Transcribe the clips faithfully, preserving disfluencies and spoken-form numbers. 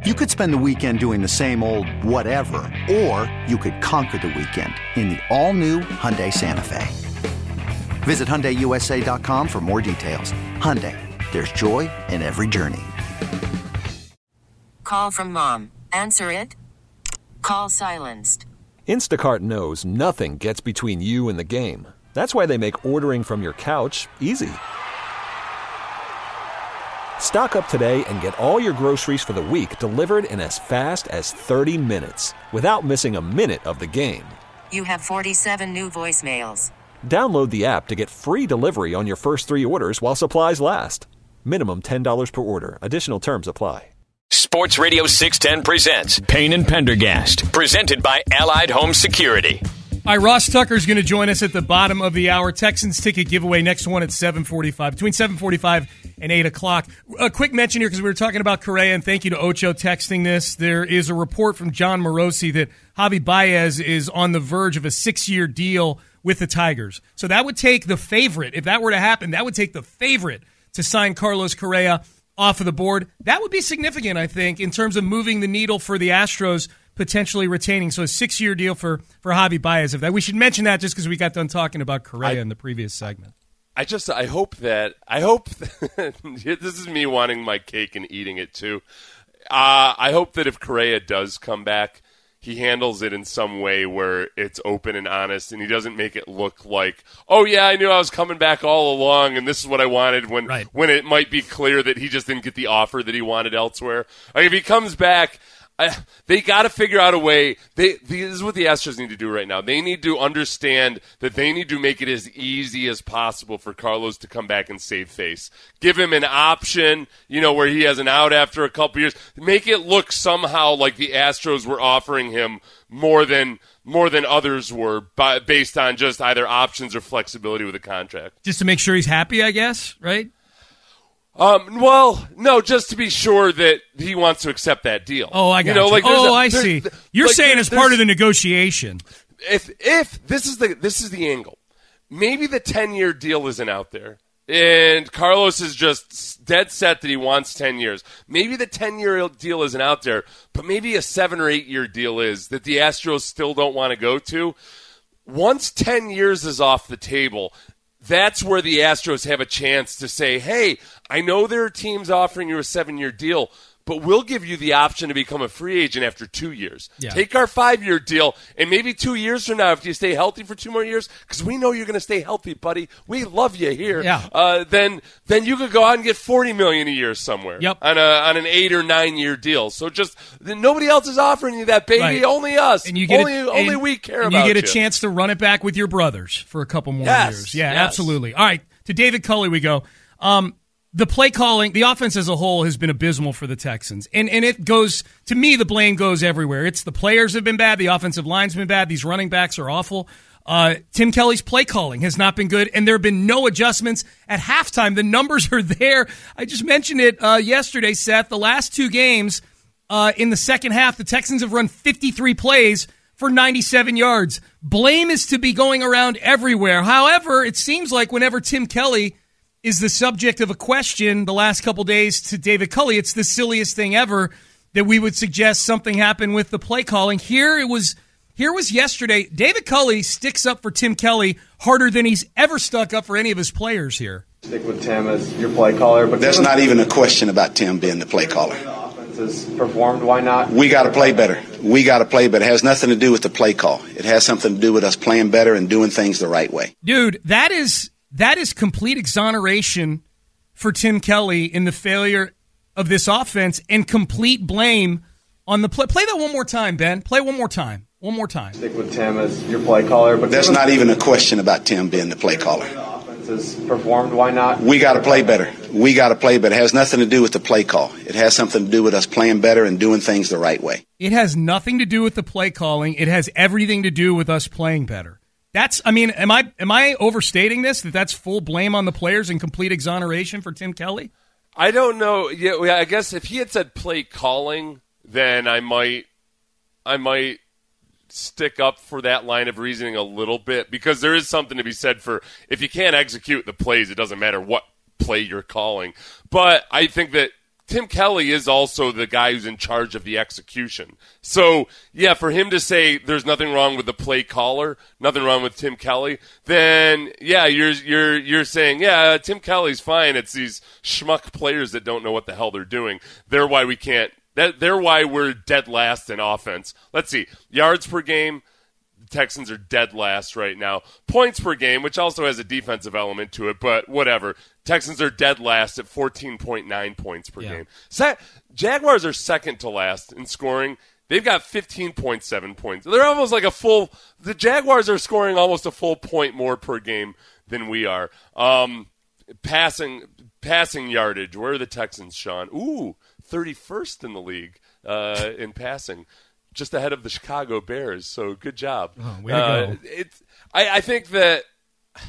You could spend the weekend doing the same old whatever, or you could conquer the weekend in the all-new Hyundai Santa Fe. Visit Hyundai U S A dot com for more details. Hyundai, there's joy in every journey. Call from mom. Answer it. Call silenced. Instacart knows nothing gets between you and the game. That's why they make ordering from your couch easy. Stock up today and get all your groceries for the week delivered in as fast as thirty minutes without missing a minute of the game. You have forty-seven new voicemails. Download the app to get free delivery on your first three orders while supplies last. Minimum ten dollars per order. Additional terms apply. Sports Radio six ten presents Payne and Pendergast, presented by Allied Home Security. All right, Ross Tucker is going to join us at the bottom of the hour. Texans ticket giveaway, next one at seven forty-five, between seven forty-five and eight o'clock. A quick mention here, because we were talking about Correa, and thank you to Ocho texting this. There is a report from John Morosi that Javi Baez is on the verge of a six-year deal with the Tigers. So that would take the favorite, if that were to happen, that would take the favorite to sign Carlos Correa off of the board. That would be significant, I think, in terms of moving the needle for the Astros potentially retaining. So a six-year deal for, for Javi Baez. If that, we should mention that just because we got done talking about Correa I, in the previous segment. I just, I hope that, I hope, that, this is me wanting my cake and eating it too. Uh, I hope that if Correa does come back, he handles it in some way where it's open and honest, and he doesn't make it look like, oh yeah, I knew I was coming back all along, and this is what I wanted, when right. when it might be clear that he just didn't get the offer that he wanted elsewhere. Like, if he comes back, I, they got to figure out a way. They, this is what the Astros need to do right now. They need to understand that they need to make it as easy as possible for Carlos to come back and save face. Give him an option, you know, where he has an out after a couple years. Make it look somehow like the Astros were offering him more than more than others were, by, based on just either options or flexibility with the contract. Just to make sure he's happy, I guess, right? Um, well, no, just to be sure that he wants to accept that deal. Oh, I got you. Know, you. Like oh, a, I see. You're like saying as part of the negotiation. If if this is the this is the angle, maybe the ten-year deal isn't out there, and Carlos is just dead set that he wants ten years. Maybe the ten-year deal isn't out there, but maybe a seven or eight-year deal is that the Astros still don't want to go to. Once ten years is off the table, that's where the Astros have a chance to say, hey, I know there are teams offering you a seven-year deal, but we'll give you the option to become a free agent after two years. Yeah. Take our five-year deal, and maybe two years from now, if you stay healthy for two more years, because we know you're going to stay healthy, buddy. We love you here. Yeah. Uh, then then you could go out and get forty million dollars a year somewhere. Yep. On a on an eight or nine-year deal. So just nobody else is offering you that, baby. Right. Only us. And you get only a, only and, we care and about you get a you. chance to run it back with your brothers for a couple more Yes. years. Yeah, Yes. absolutely. All right, to David Culley we go. Um, the play calling, the offense as a whole has been abysmal for the Texans. And and it goes, to me, the blame goes everywhere. It's the players have been bad, the offensive line's been bad, these running backs are awful. Uh, Tim Kelly's play calling has not been good, and there have been no adjustments at halftime. The numbers are there. I just mentioned it uh, yesterday, Seth. The last two games uh, in the second half, the Texans have run fifty-three plays for ninety-seven yards. Blame is to be going around everywhere. However, it seems like whenever Tim Kelly is the subject of a question the last couple days to David Culley, it's the silliest thing ever that we would suggest something happened with the play calling. Here it was here was yesterday. David Culley sticks up for Tim Kelly harder than he's ever stuck up for any of his players here. Stick with Tim as your play caller, but there's not even a question about Tim being the play caller. The offense has performed. Why not? We got to play better. We got to play better. It has nothing to do with the play call. It has something to do with us playing better and doing things the right way. Dude, that is that is complete exoneration for Tim Kelly in the failure of this offense and complete blame on the play. Play that one more time, Ben. Play one more time. One more time. Stick with Tim as your play caller, but there's not even a question about Tim being the play caller. The offense has performed. Why not? We got to play better. We got to play better. It has nothing to do with the play call. It has something to do with us playing better and doing things the right way. It has nothing to do with the play calling. It has everything to do with us playing better. That's, I mean, am I am I overstating this, that that's full blame on the players and complete exoneration for Tim Kelly? I don't know. Yeah, I guess if he had said play calling, then I might, I might stick up for that line of reasoning a little bit, because there is something to be said for if you can't execute the plays, it doesn't matter what play you're calling. But I think that Tim Kelly is also the guy who's in charge of the execution. So, yeah, for him to say there's nothing wrong with the play caller, nothing wrong with Tim Kelly, then, yeah, you're you're you're saying, yeah, Tim Kelly's fine. It's these schmuck players that don't know what the hell they're doing. They're why we can't that they're why we're dead last in offense. Let's see. Yards per game, the Texans are dead last right now. Points per game, which also has a defensive element to it, but whatever. Texans are dead last at fourteen point nine points per yeah. game. Se- Jaguars are second to last in scoring. They've got fifteen point seven points. They're almost like a full – the Jaguars are scoring almost a full point more per game than we are. Um, passing passing yardage, where are the Texans, Sean? Ooh, thirty-first in the league uh, in passing, just ahead of the Chicago Bears. So good job. Oh, way to uh, go. It's, I, I think that –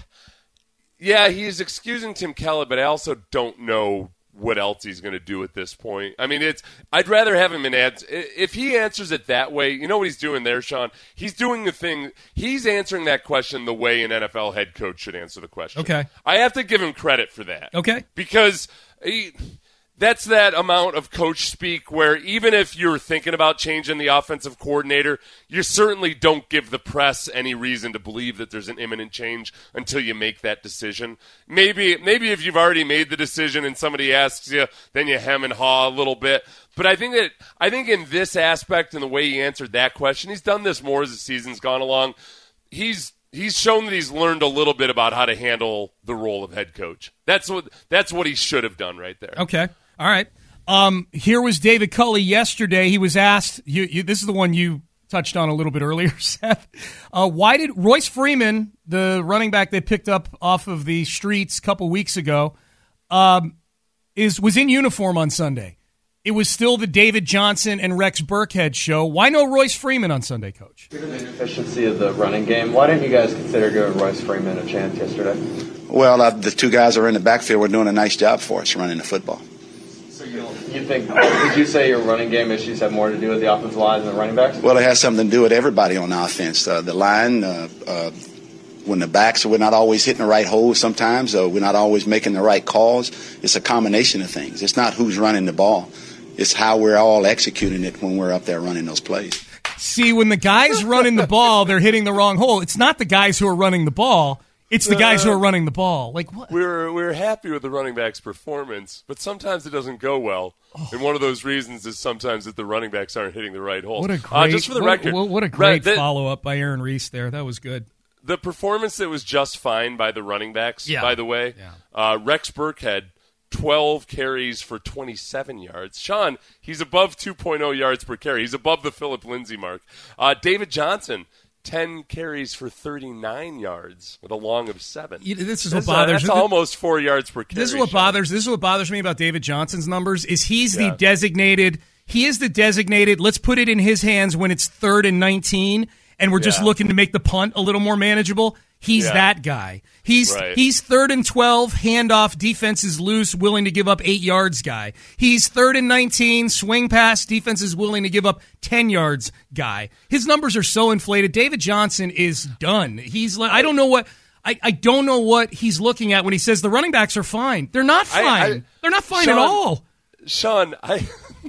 yeah, he's excusing Tim Kelly, but I also don't know what else he's going to do at this point. I mean, it's. I'd rather have him in ads. If he answers it that way, you know what he's doing there, Sean? He's doing the thing. He's answering that question the way an N F L head coach should answer the question. Okay. I have to give him credit for that. Okay. Because he, that's that amount of coach speak where even if you're thinking about changing the offensive coordinator, you certainly don't give the press any reason to believe that there's an imminent change until you make that decision. Maybe maybe if you've already made the decision and somebody asks you, then you hem and haw a little bit. But I think that I think in this aspect and the way he answered that question, he's done this more as the season's gone along. He's He's shown that he's learned a little bit about how to handle the role of head coach. That's what that's what he should have done right there. Okay. All right. Um, here was David Culley yesterday. He was asked, you, you, this is the one you touched on a little bit earlier, Seth. Uh, why did Royce Freeman, the running back they picked up off of the streets a couple weeks ago, um, is was in uniform on Sunday? It was still the David Johnson and Rex Burkhead show. Why no Royce Freeman on Sunday, Coach? Given the efficiency of the running game, why didn't you guys consider giving Royce Freeman a chance yesterday? Well, uh, the two guys that are in the backfield were doing a nice job for us running the football. So you, you think, would you say your running game issues have more to do with the offensive line than the running backs? Well, it has something to do with everybody on offense. Uh, the line, uh, uh, when the backs, we're not always hitting the right holes sometimes, uh, we're not always making the right calls. It's a combination of things. It's not who's running the ball. It's how we're all executing it when we're up there running those plays. See, when the guys running the ball, they're hitting the wrong hole. It's not the guys who are running the ball. It's the guys who are running the ball. Like what? We're we're happy with the running back's performance, but sometimes it doesn't go well. Oh. And one of those reasons is sometimes that the running backs aren't hitting the right holes. What a great, uh, just for the what, record, what, what a great right, follow up by Aaron Reese there. That was good. The performance that was just fine by the running backs, yeah. by the way. Yeah. Uh, Rex Burkhead, twelve carries for twenty-seven yards. Sean, he's above two point oh yards per carry. He's above the Philip Lindsay mark. Uh, David Johnson, ten carries for thirty-nine yards with a long of seven. You know, this is that's what bothers me. That's almost four yards per carry. This is what Sean. bothers. This is what bothers me about David Johnson's numbers. Is he's yeah. the designated. He is the designated. Let's put it in his hands when it's third and nineteen, and we're just yeah. looking to make the punt a little more manageable. He's yeah. that guy. He's right. he's third and twelve, handoff, defense is loose, willing to give up eight yards guy. He's third and nineteen, swing pass, defense is willing to give up ten yards guy. His numbers are so inflated. David Johnson is done. He's like, I don't know what I, I don't know what he's looking at when he says the running backs are fine. They're not fine. I, I, They're not fine Sean, at all. Sean, I,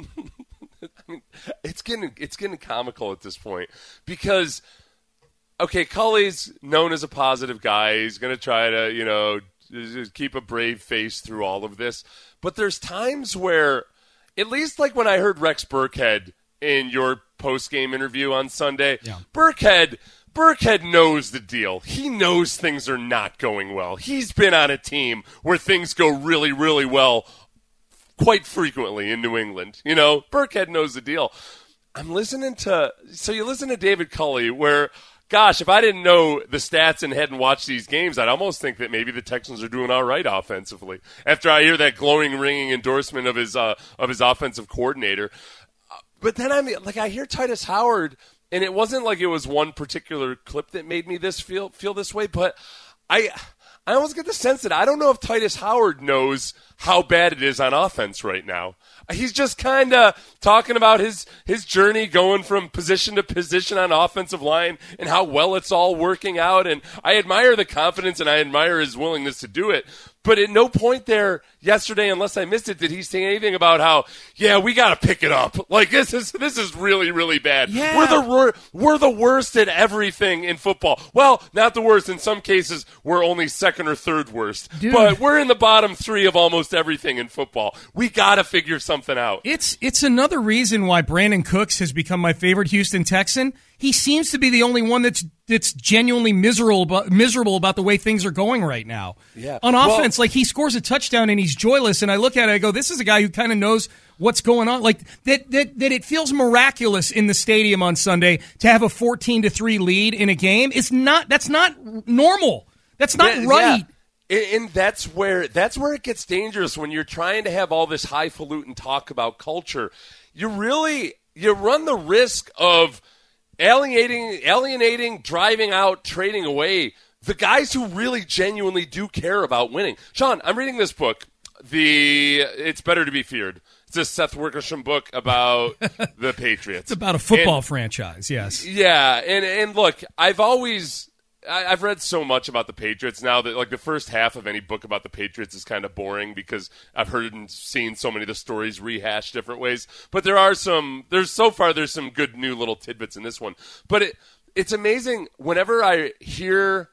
I mean, it's getting it's getting comical at this point because. Okay, Culley's known as a positive guy. He's going to try to, you know, keep a brave face through all of this. But there's times where, at least like when I heard Rex Burkhead in your post-game interview on Sunday, yeah. Burkhead, Burkhead knows the deal. He knows things are not going well. He's been on a team where things go really, really well quite frequently in New England. You know, Burkhead knows the deal. I'm listening to, so you listen to David Culley where, gosh, if I didn't know the stats and hadn't watched these games, I'd almost think that maybe the Texans are doing all right offensively. After I hear that glowing, ringing endorsement of his uh, of his offensive coordinator, but then I mean, like I hear Titus Howard, and it wasn't like it was one particular clip that made me this feel feel this way, but I I almost get the sense that I don't know if Titus Howard knows how bad it is on offense right now. He's just kind of talking about his, his journey going from position to position on offensive line and how well it's all working out. And I admire the confidence and I admire his willingness to do it. But at no point there yesterday, unless I missed it, did he say anything about how, yeah, we got to pick it up. Like, this is this is really, really bad. Yeah. We're the we're the worst at everything in football. Well, not the worst. In some cases, we're only second or third worst. Dude. But we're in the bottom three of almost everything in football. We got to figure something out. It's it's another reason why Brandon Cooks has become my favorite Houston Texan. He seems to be the only one that's that's genuinely miserable about, miserable about the way things are going right now. Yeah. On Well, offense, like he scores a touchdown and he's joyless, and I look at it, I go, this is a guy who kind of knows what's going on. Like that that that it feels miraculous in the stadium on Sunday to have a fourteen to three lead in a game. It's not that's not normal. That's not Yeah, right. yeah. And and that's where that's where it gets dangerous when you're trying to have all this highfalutin talk about culture. You really you run the risk of alienating, alienating, driving out, trading away the guys who really genuinely do care about winning. Sean, I'm reading this book, the It's Better to Be Feared. It's a Seth Wickersham book about the Patriots. It's about a football and, franchise, yes. Yeah, and and look, I've always I, I've read so much about the Patriots now that like the first half of any book about the Patriots is kind of boring because I've heard and seen so many of the stories rehashed different ways. But there are some there's so far there's some good new little tidbits in this one. But it it's amazing whenever I hear,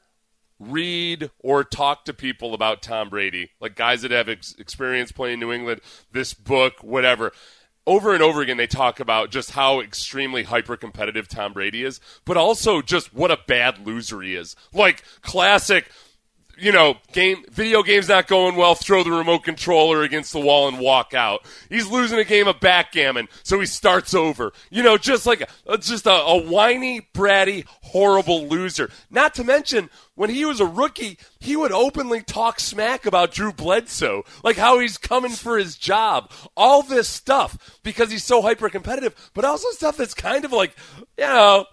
read, or talk to people about Tom Brady, like guys that have ex- experience playing New England, this book, whatever. Over and over again, they talk about just how extremely hyper-competitive Tom Brady is, but also just what a bad loser he is. Like, classic, you know, game video game's not going well, throw the remote controller against the wall and walk out. He's losing a game of backgammon, so he starts over. You know, just like a, just a, a whiny, bratty, horrible loser. Not to mention, when he was a rookie, he would openly talk smack about Drew Bledsoe, like how he's coming for his job. All this stuff because he's so hyper-competitive, but also stuff that's kind of like, you know,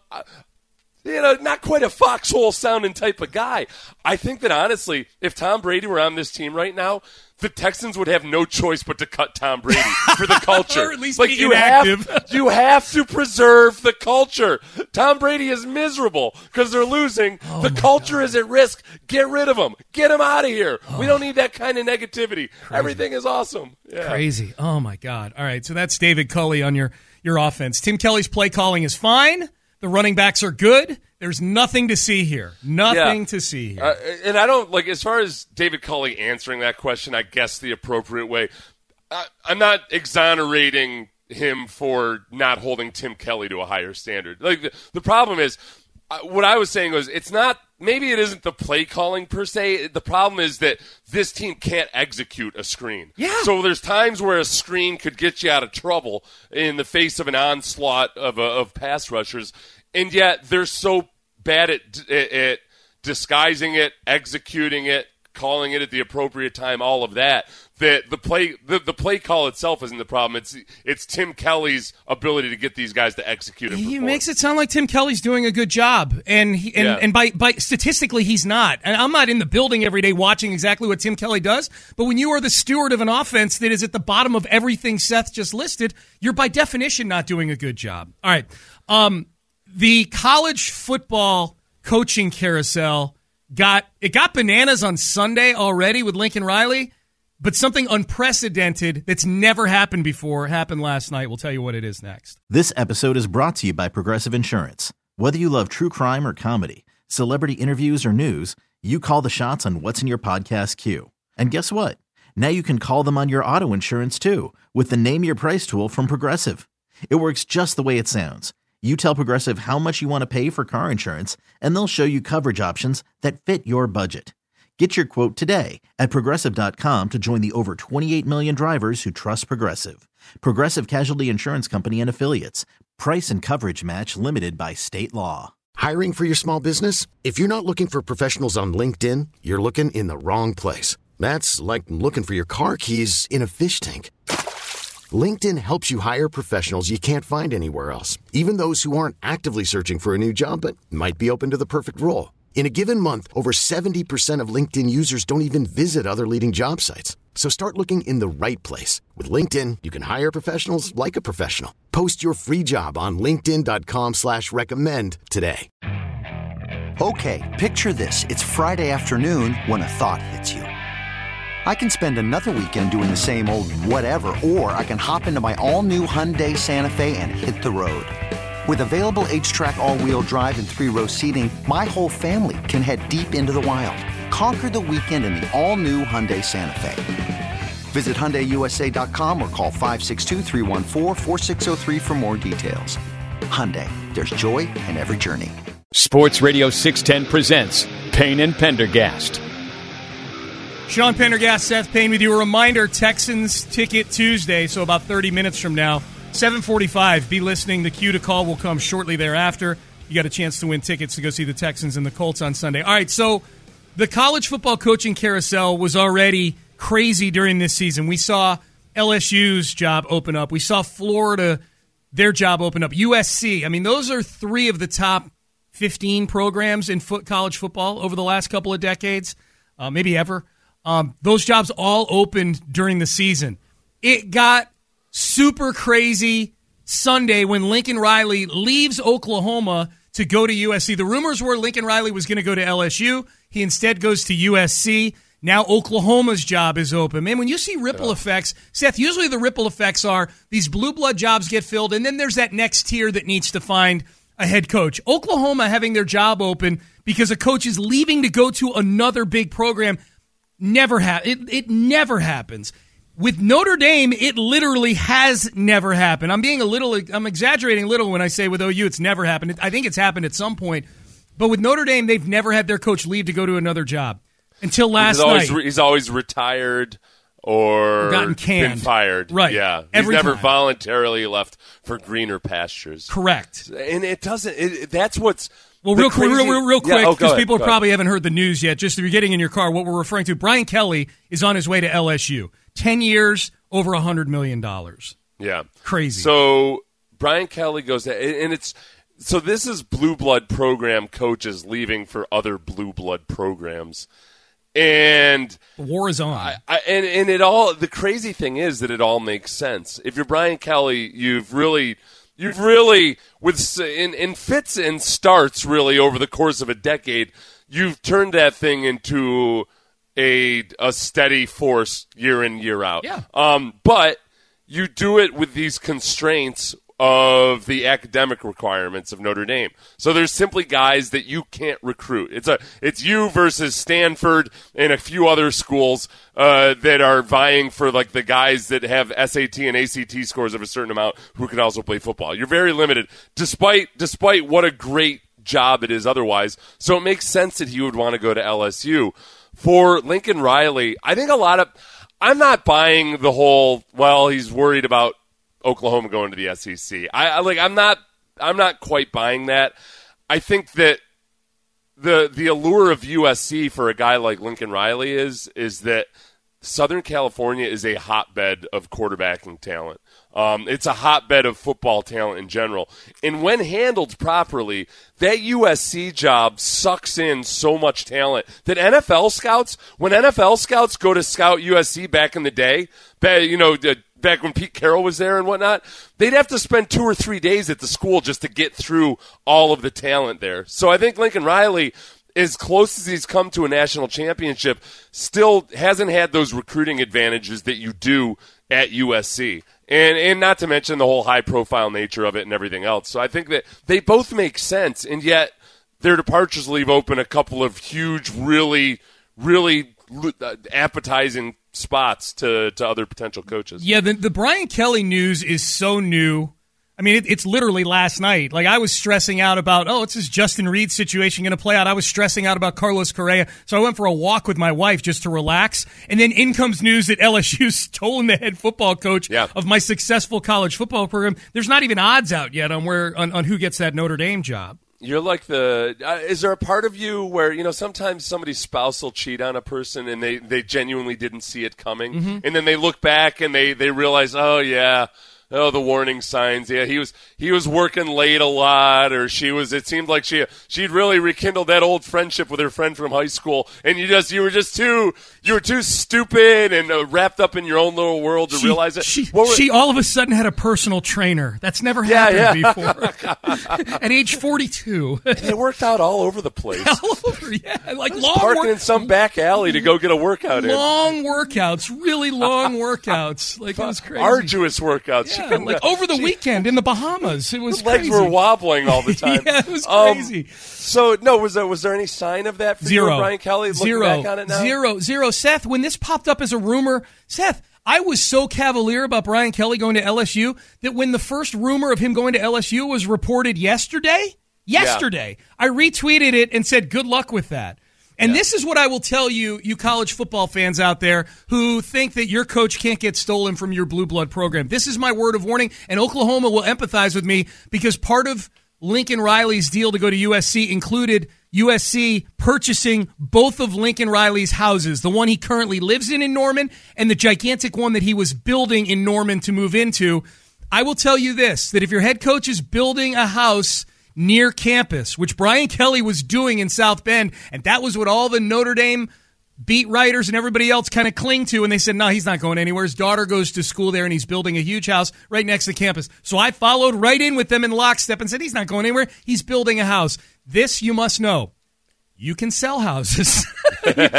you know, not quite a foxhole-sounding type of guy. I think that, honestly, if Tom Brady were on this team right now, the Texans would have no choice but to cut Tom Brady for the culture. Or at least like be you inactive. have, you have to preserve the culture. Tom Brady is miserable because they're losing. Oh the culture God. is at risk. Get rid of him. Get him out of here. Oh. We don't need that kind of negativity. Crazy. Everything is awesome. Yeah. Crazy. Oh, my God. All right, so that's David Culley on your, your offense. Tim Kelly's play calling is fine. The running backs are good. There's nothing to see here. Nothing yeah. to see here. Uh, and I don't, like, as far as David Culley answering that question, I guess the appropriate way, I, I'm not exonerating him for not holding Tim Kelly to a higher standard. Like, the, the problem is, uh, what I was saying was, it's not, maybe it isn't the play calling per se. The problem is that this team can't execute a screen. Yeah. So there's times where a screen could get you out of trouble in the face of an onslaught of, uh, of pass rushers. And yet they're so bad at, at, at disguising it, executing it, calling it at the appropriate time, all of that, that the play the, the play call itself isn't the problem. It's it's Tim Kelly's ability to get these guys to execute and He perform. makes it sound like Tim Kelly's doing a good job, and he, and, Yeah. and by by statistically he's not. And I'm not in the building every day watching exactly what Tim Kelly does, but when you are the steward of an offense that is at the bottom of everything Seth just listed, you're by definition not doing a good job. All right. Um The college football coaching carousel got it got bananas on Sunday already with Lincoln Riley, but something unprecedented that's never happened before happened last night. We'll tell you what it is next. This episode is brought to you by Progressive Insurance. Whether you love true crime or comedy, celebrity interviews or news, you call the shots on what's in your podcast queue. And guess what? Now you can call them on your auto insurance too with the Name Your Price tool from Progressive. It works just the way it sounds. You tell Progressive how much you want to pay for car insurance, and they'll show you coverage options that fit your budget. Get your quote today at Progressive dot com to join the over twenty-eight million drivers who trust Progressive. Progressive Casualty Insurance Company and Affiliates. Price and coverage match limited by state law. Hiring for your small business? If you're not looking for professionals on LinkedIn, you're looking in the wrong place. That's like looking for your car keys in a fish tank. LinkedIn helps you hire professionals you can't find anywhere else, even those who aren't actively searching for a new job but might be open to the perfect role. In a given month, over seventy percent of LinkedIn users don't even visit other leading job sites. So start looking in the right place. With LinkedIn, you can hire professionals like a professional. Post your free job on linkedin dot com slash recommend today. Okay, picture this. It's Friday afternoon when a thought hits you. I can spend another weekend doing the same old whatever, or I can hop into my all-new Hyundai Santa Fe and hit the road. With available H-Track all-wheel drive and three-row seating, my whole family can head deep into the wild. Conquer the weekend in the all-new Hyundai Santa Fe. Visit Hyundai U S A dot com or call five six two, three one four, four six zero three for more details. Hyundai, there's joy in every journey. Sports Radio six ten presents Payne and Pendergast. Sean Pendergast, Seth Payne with you. A reminder, Texans Ticket Tuesday, so about thirty minutes from now, seven forty-five. Be listening. The cue to call will come shortly thereafter. You got a chance to win tickets to go see the Texans and the Colts on Sunday. All right, so the college football coaching carousel was already crazy during this season. We saw L S U's job open up. We saw Florida, their job open up. U S C. I mean, those are three of the top fifteen programs in foot college football over the last couple of decades, uh, maybe ever. Um, those jobs all opened during the season. It got super crazy Sunday when Lincoln Riley leaves Oklahoma to go to U S C. The rumors were Lincoln Riley was going to go to L S U. He instead goes to U S C. Now Oklahoma's job is open. Man, when you see ripple yeah. effects, Seth, usually the ripple effects are these blue blood jobs get filled, and then there's that next tier that needs to find a head coach. Oklahoma having their job open because a coach is leaving to go to another big program never ha- it, it never happens. With Notre Dame, it literally has never happened. I'm being a little, I'm exaggerating a little when I say with O U it's never happened. I think it's happened at some point. But with Notre Dame, they've never had their coach leave to go to another job until last he's always, night. He's always retired or gotten canned. Been fired. Right. Yeah. Every he's never time. voluntarily left for greener pastures. Correct. And it doesn't, it, that's what's, Well, real, crazy, real, real, real quick, because because yeah, oh, people ahead, probably haven't heard the news yet. Just if you're getting in your car, what we're referring to, Brian Kelly is on his way to L S U. Ten years, over one hundred million dollars. Yeah. Crazy. So Brian Kelly goes, to, and it's, so this is blue blood program coaches leaving for other blue blood programs. And the war is on. I, I, and, and it all, the crazy thing is that it all makes sense. If you're Brian Kelly, you've really... You've really, with in, in fits and starts, really over the course of a decade, you've turned that thing into a a steady force year in, year out. Yeah. Um, but you do it with these constraints of the academic requirements of Notre Dame. So there's simply guys that you can't recruit. It's a it's you versus Stanford and a few other schools uh, that are vying for like the guys that have S A T and A C T scores of a certain amount who can also play football. You're very limited, despite despite what a great job it is otherwise. So it makes sense that he would want to go to L S U. For Lincoln Riley, I think a lot of I'm not buying the whole, well, he's worried about Oklahoma going to the S E C. I, I like. I'm not. I'm not quite buying that. I think that the the allure of U S C for a guy like Lincoln Riley is is that Southern California is a hotbed of quarterbacking talent. Um, it's a hotbed of football talent in general. And when handled properly, that U S C job sucks in so much talent that N F L scouts, when N F L scouts go to scout U S C back in the day, you know, back when Pete Carroll was there and whatnot, they'd have to spend two or three days at the school just to get through all of the talent there. So I think Lincoln Riley, as close as he's come to a national championship, still hasn't had those recruiting advantages that you do at U S C. And and not to mention the whole high-profile nature of it and everything else. So I think that they both make sense, and yet their departures leave open a couple of huge, really, really appetizing spots to, to other potential coaches. Yeah, the, the Brian Kelly news is so new. I mean, it, it's literally last night. Like, I was stressing out about, oh, it's this Justin Reed situation going to play out. I was stressing out about Carlos Correa. So I went for a walk with my wife just to relax. And then in comes news that L S U's stolen the head football coach yeah. of my successful college football program. There's not even odds out yet on where on, on who gets that Notre Dame job. You're like the uh, – is there a part of you where, you know, sometimes somebody's spouse will cheat on a person and they, they genuinely didn't see it coming. Mm-hmm. And then they look back and they, they realize, oh, yeah – oh, the warning signs. Yeah, he was he was working late a lot, or she was. It seemed like she she'd really rekindled that old friendship with her friend from high school, and you just you were just too you were too stupid and uh, wrapped up in your own little world to she, realize it. She, were, she all of a sudden had a personal trainer. That's never happened yeah, yeah. before. At age forty-two, they worked out all over the place. All over, yeah, like long parking work- in some back alley to go get a workout in. Long workouts, really long workouts. Like it was crazy. Arduous workouts. Yeah, like over the she, weekend in the Bahamas. It was the legs crazy. were wobbling all the time. Yeah, it was crazy. Um, so no, was there was there any sign of that for Zero. you, Brian Kelly? Looking Zero. back on it now? Zero. Zero. Seth, when this popped up as a rumor, Seth, I was so cavalier about Brian Kelly going to L S U that when the first rumor of him going to L S U was reported yesterday, yesterday, yeah. I retweeted it and said, good luck with that. And yeah. this is what I will tell you, you college football fans out there who think that your coach can't get stolen from your blue blood program. This is my word of warning, and Oklahoma will empathize with me because part of Lincoln Riley's deal to go to U S C included U S C purchasing both of Lincoln Riley's houses, the one he currently lives in in Norman and the gigantic one that he was building in Norman to move into. I will tell you this, that if your head coach is building a house near campus, which Brian Kelly was doing in South Bend, and that was what all the Notre Dame beat writers and everybody else kind of cling to, and they said, no, he's not going anywhere. His daughter goes to school there, and he's building a huge house right next to campus. So I followed right in with them in lockstep and said, he's not going anywhere. He's building a house. This, you must know, you can sell houses. and,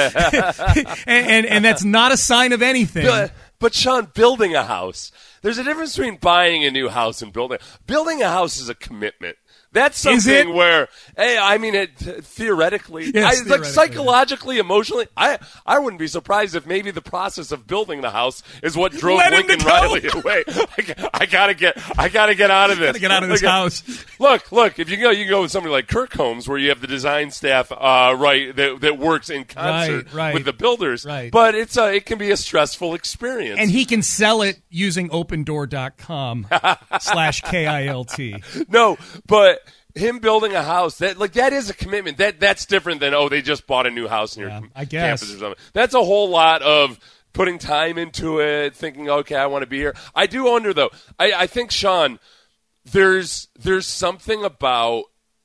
and, and that's not a sign of anything. But, but, Sean, building a house, there's a difference between buying a new house and building. Building a house is a commitment. That's something where, hey, I mean, it theoretically, yes, I, theoretically, like psychologically, emotionally, I I wouldn't be surprised if maybe the process of building the house is what drove Let Lincoln Riley away. I, I gotta get, I gotta get out of this. Gotta get out of this like, house. Look, look, if you go, you can go with somebody like Kirk Holmes, where you have the design staff, uh, right, that that works in concert right, right, with the builders. Right. But it's a, it can be a stressful experience. And he can sell it using open door dot com slash K I L T. No, but him building a house, that like that is a commitment. That that's different than, oh, they just bought a new house in your yeah, I guess. campus or something. That's a whole lot of putting time into it, thinking, okay, I want to be here. I do wonder though. I, I think, Sean, there's there's something about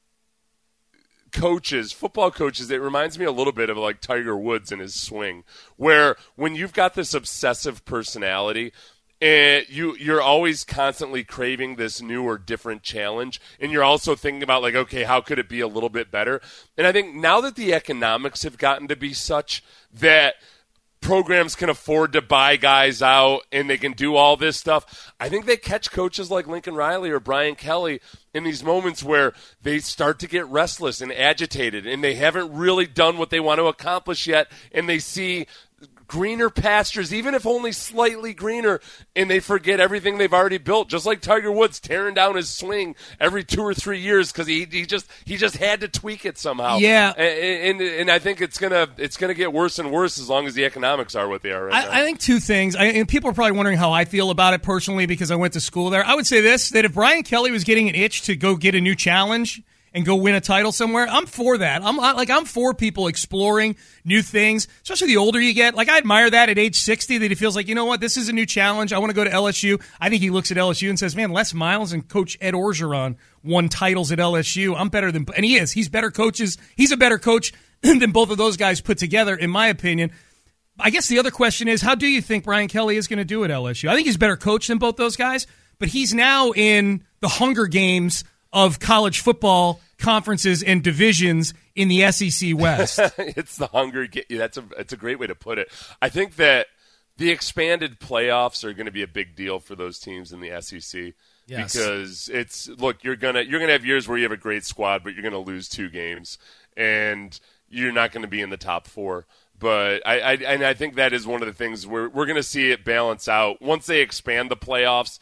coaches, football coaches, it reminds me a little bit of like Tiger Woods and his swing, where when you've got this obsessive personality, and you, you're always constantly craving this new or different challenge, and you're also thinking about, like, okay, how could it be a little bit better? And I think now that the economics have gotten to be such that programs can afford to buy guys out and they can do all this stuff, I think they catch coaches like Lincoln Riley or Brian Kelly in these moments where they start to get restless and agitated, and they haven't really done what they want to accomplish yet, and they see greener pastures, even if only slightly greener, and they forget everything they've already built. Just like Tiger Woods tearing down his swing every two or three years because he he just he just had to tweak it somehow. Yeah, and, and and I think it's gonna it's gonna get worse and worse as long as the economics are what they are right I, now. I think two things. I, and people are probably wondering how I feel about it personally because I went to school there. I would say this: that if Brian Kelly was getting an itch to go get a new challenge and go win a title somewhere, I'm for that. I'm like I'm for people exploring new things, especially the older you get. Like I admire that at age sixty, that he feels like, you know what, this is a new challenge. I want to go to L S U. I think he looks at L S U and says, man, Les Miles and Coach Ed Orgeron won titles at L S U. I'm better than, and he is. He's better coaches. He's a better coach than both of those guys put together, in my opinion. I guess the other question is, how do you think Brian Kelly is going to do at L S U? I think he's a better coach than both those guys, but he's now in the Hunger Games of college football conferences and divisions in the S E C West. It's the Hunger Games. That's a that's a great way to put it. I think that the expanded playoffs are going to be a big deal for those teams in the S E C. Yes. Because it's look, you're gonna you're gonna have years where you have a great squad, but you're gonna lose two games, and you're not going to be in the top four. But I, I and I think that is one of the things where we're going to see it balance out once they expand the playoffs.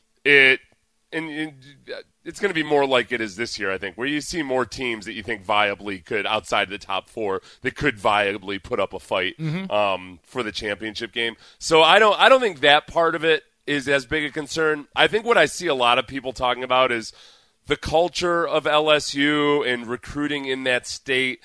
It and. and it's going to be more like it is this year, I think, where you see more teams that you think viably could, outside the top four, that could viably put up a fight mm-hmm. um, for the championship game. So I don't, I don't think that part of it is as big a concern. I think what I see a lot of people talking about is the culture of L S U and recruiting in that state.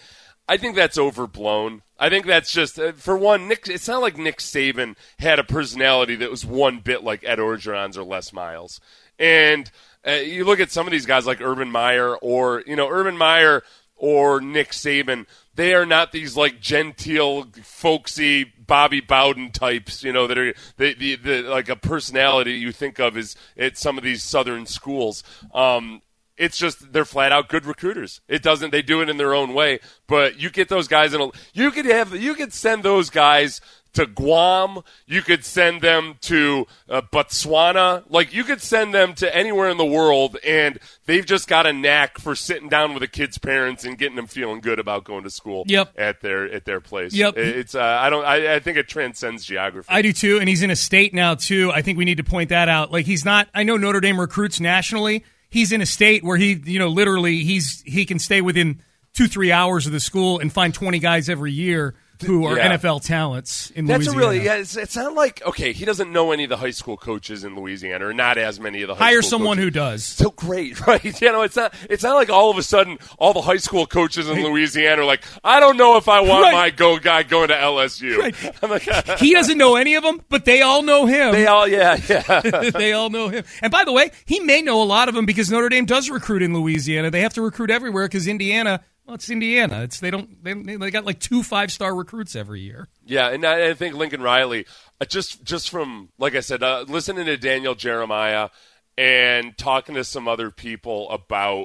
I think that's overblown. I think that's just, uh, for one, Nick. It's not like Nick Saban had a personality that was one bit like Ed Orgeron's or Les Miles. And uh, you look at some of these guys like Urban Meyer or, you know, Urban Meyer or Nick Saban, they are not these like genteel, folksy Bobby Bowden types, you know, that are the, the, the like a personality you think of as at some of these Southern schools. Um, It's just they're flat out good recruiters. It doesn't. They do it in their own way. But you get those guys in a. You could have. You could send those guys to Guam. You could send them to uh, Botswana. Like you could send them to anywhere in the world, and they've just got a knack for sitting down with a kid's parents and getting them feeling good about going to school. Yep. At their at their place. Yep. It's. Uh, I don't. I, I think it transcends geography. I do too, and he's in a state now too. I think we need to point that out. Like he's not. I know Notre Dame recruits nationally. He's in a state where he, you know, literally he's he can stay within two, three hours of the school and find twenty guys every year who are yeah. N F L talents in That's Louisiana. a really, yeah, it's, it's not like, okay, he doesn't know any of the high school coaches in Louisiana, or not as many of the high Hire school someone coaches. who does. So great, right? You know, it's not It's not like all of a sudden all the high school coaches in Louisiana are like, I don't know if I want right. my go guy going to L S U. Right. I'm like, he doesn't know any of them, but they all know him. They all, yeah, yeah. They all know him. And by the way, he may know a lot of them because Notre Dame does recruit in Louisiana. They have to recruit everywhere because Indiana, well, it's Indiana. It's they don't they, they got like two five star recruits every year. Yeah, and I, I think Lincoln Riley, uh, just just from like I said, uh, listening to Daniel Jeremiah and talking to some other people about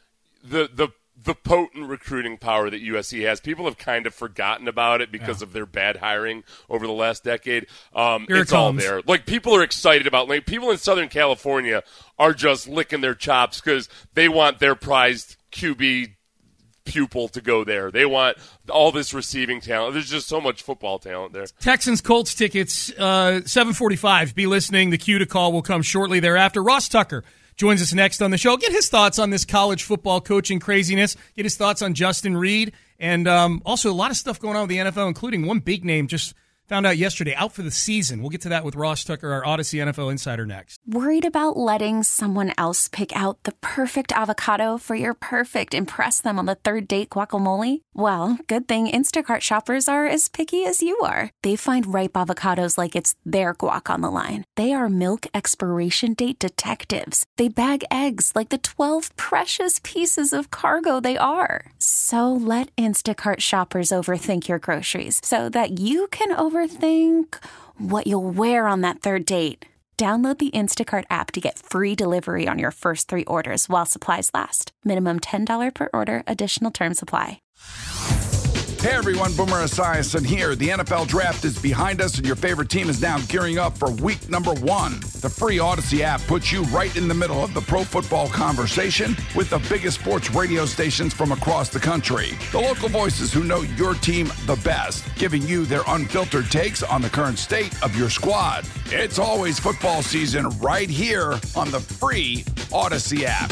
the the the potent recruiting power that U S C has. People have kind of forgotten about it because yeah. of their bad hiring over the last decade. Um, Here it's it all comes. there. Like people are excited about. Like people in Southern California are just licking their chops because they want their prized Q B pupil to go there. They want all this receiving talent. There's just so much football talent there. Texans Colts tickets, uh, seven forty-five. Be listening. The cue to call will come shortly thereafter. Ross Tucker joins us next on the show. Get his thoughts on this college football coaching craziness. Get his thoughts on Justin Reed. And um, also a lot of stuff going on with the N F L, including one big name just found out yesterday, out for the season. We'll get to that with Ross Tucker, our Odyssey N F L insider, next. Worried about letting someone else pick out the perfect avocado for your perfect impress them on the third date guacamole? Well, good thing Instacart shoppers are as picky as you are. They find ripe avocados like it's their guac on the line. They are milk expiration date detectives. They bag eggs like the twelve precious pieces of cargo they are. So let Instacart shoppers overthink your groceries so that you can over Overthink what you'll wear on that third date. Download the Instacart app to get free delivery on your first three orders while supplies last. Minimum ten dollars per order. Additional terms apply. Hey everyone, Boomer Esiason here. The N F L Draft is behind us and your favorite team is now gearing up for week number one. The free Odyssey app puts you right in the middle of the pro football conversation with the biggest sports radio stations from across the country. The local voices who know your team the best, giving you their unfiltered takes on the current state of your squad. It's always football season right here on the free Odyssey app.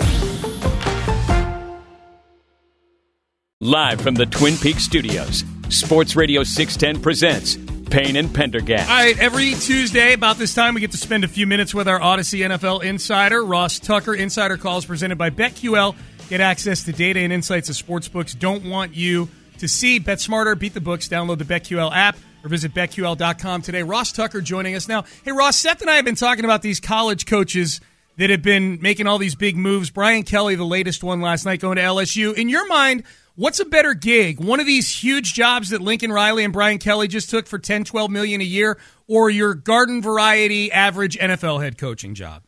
Live from the Twin Peaks studios, Sports Radio six ten presents Payne and Pendergast. All right, every Tuesday about this time, we get to spend a few minutes with our Odyssey N F L insider, Ross Tucker. Insider Calls presented by BetQL. Get access to data and insights that sportsbooks don't want you to see. Bet smarter, beat the books. Download the BetQL app or visit bet Q L dot com today. Ross Tucker joining us now. Hey, Ross, Seth and I have been talking about these college coaches that have been making all these big moves. Brian Kelly, the latest one last night, going to L S U. In your mind, what's a better gig? One of these huge jobs that Lincoln Riley and Brian Kelly just took for ten, twelve million a year, or your garden variety average N F L head coaching job?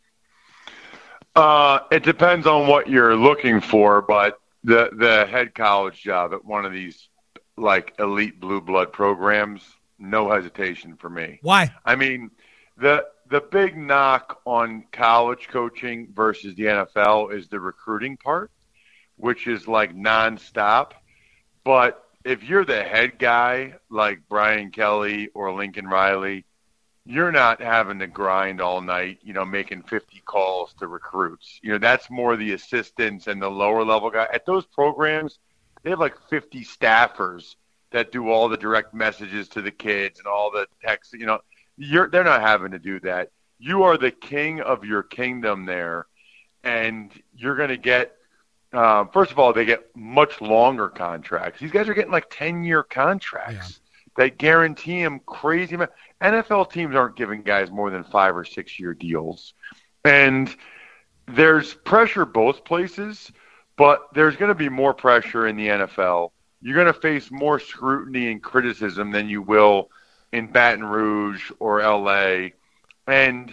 Uh, it depends on what you're looking for, but the the head college job at one of these like elite blue blood programs, no hesitation for me. Why? I mean, the the big knock on college coaching versus the N F L is the recruiting part, which is like nonstop. But if you're the head guy like Brian Kelly or Lincoln Riley, you're not having to grind all night, you know, making fifty calls to recruits. You know, that's more the assistants and the lower level guy. At those programs, they have like fifty staffers that do all the direct messages to the kids and all the texts. You know, you're they're not having to do that. You are the king of your kingdom there, and you're going to get uh, first of all, they get much longer contracts. These guys are getting like ten-year contracts yeah. that guarantee them crazy amount. N F L teams aren't giving guys more than five or six-year deals. And there's pressure both places, but there's going to be more pressure in the N F L. You're going to face more scrutiny and criticism than you will in Baton Rouge or L A. And,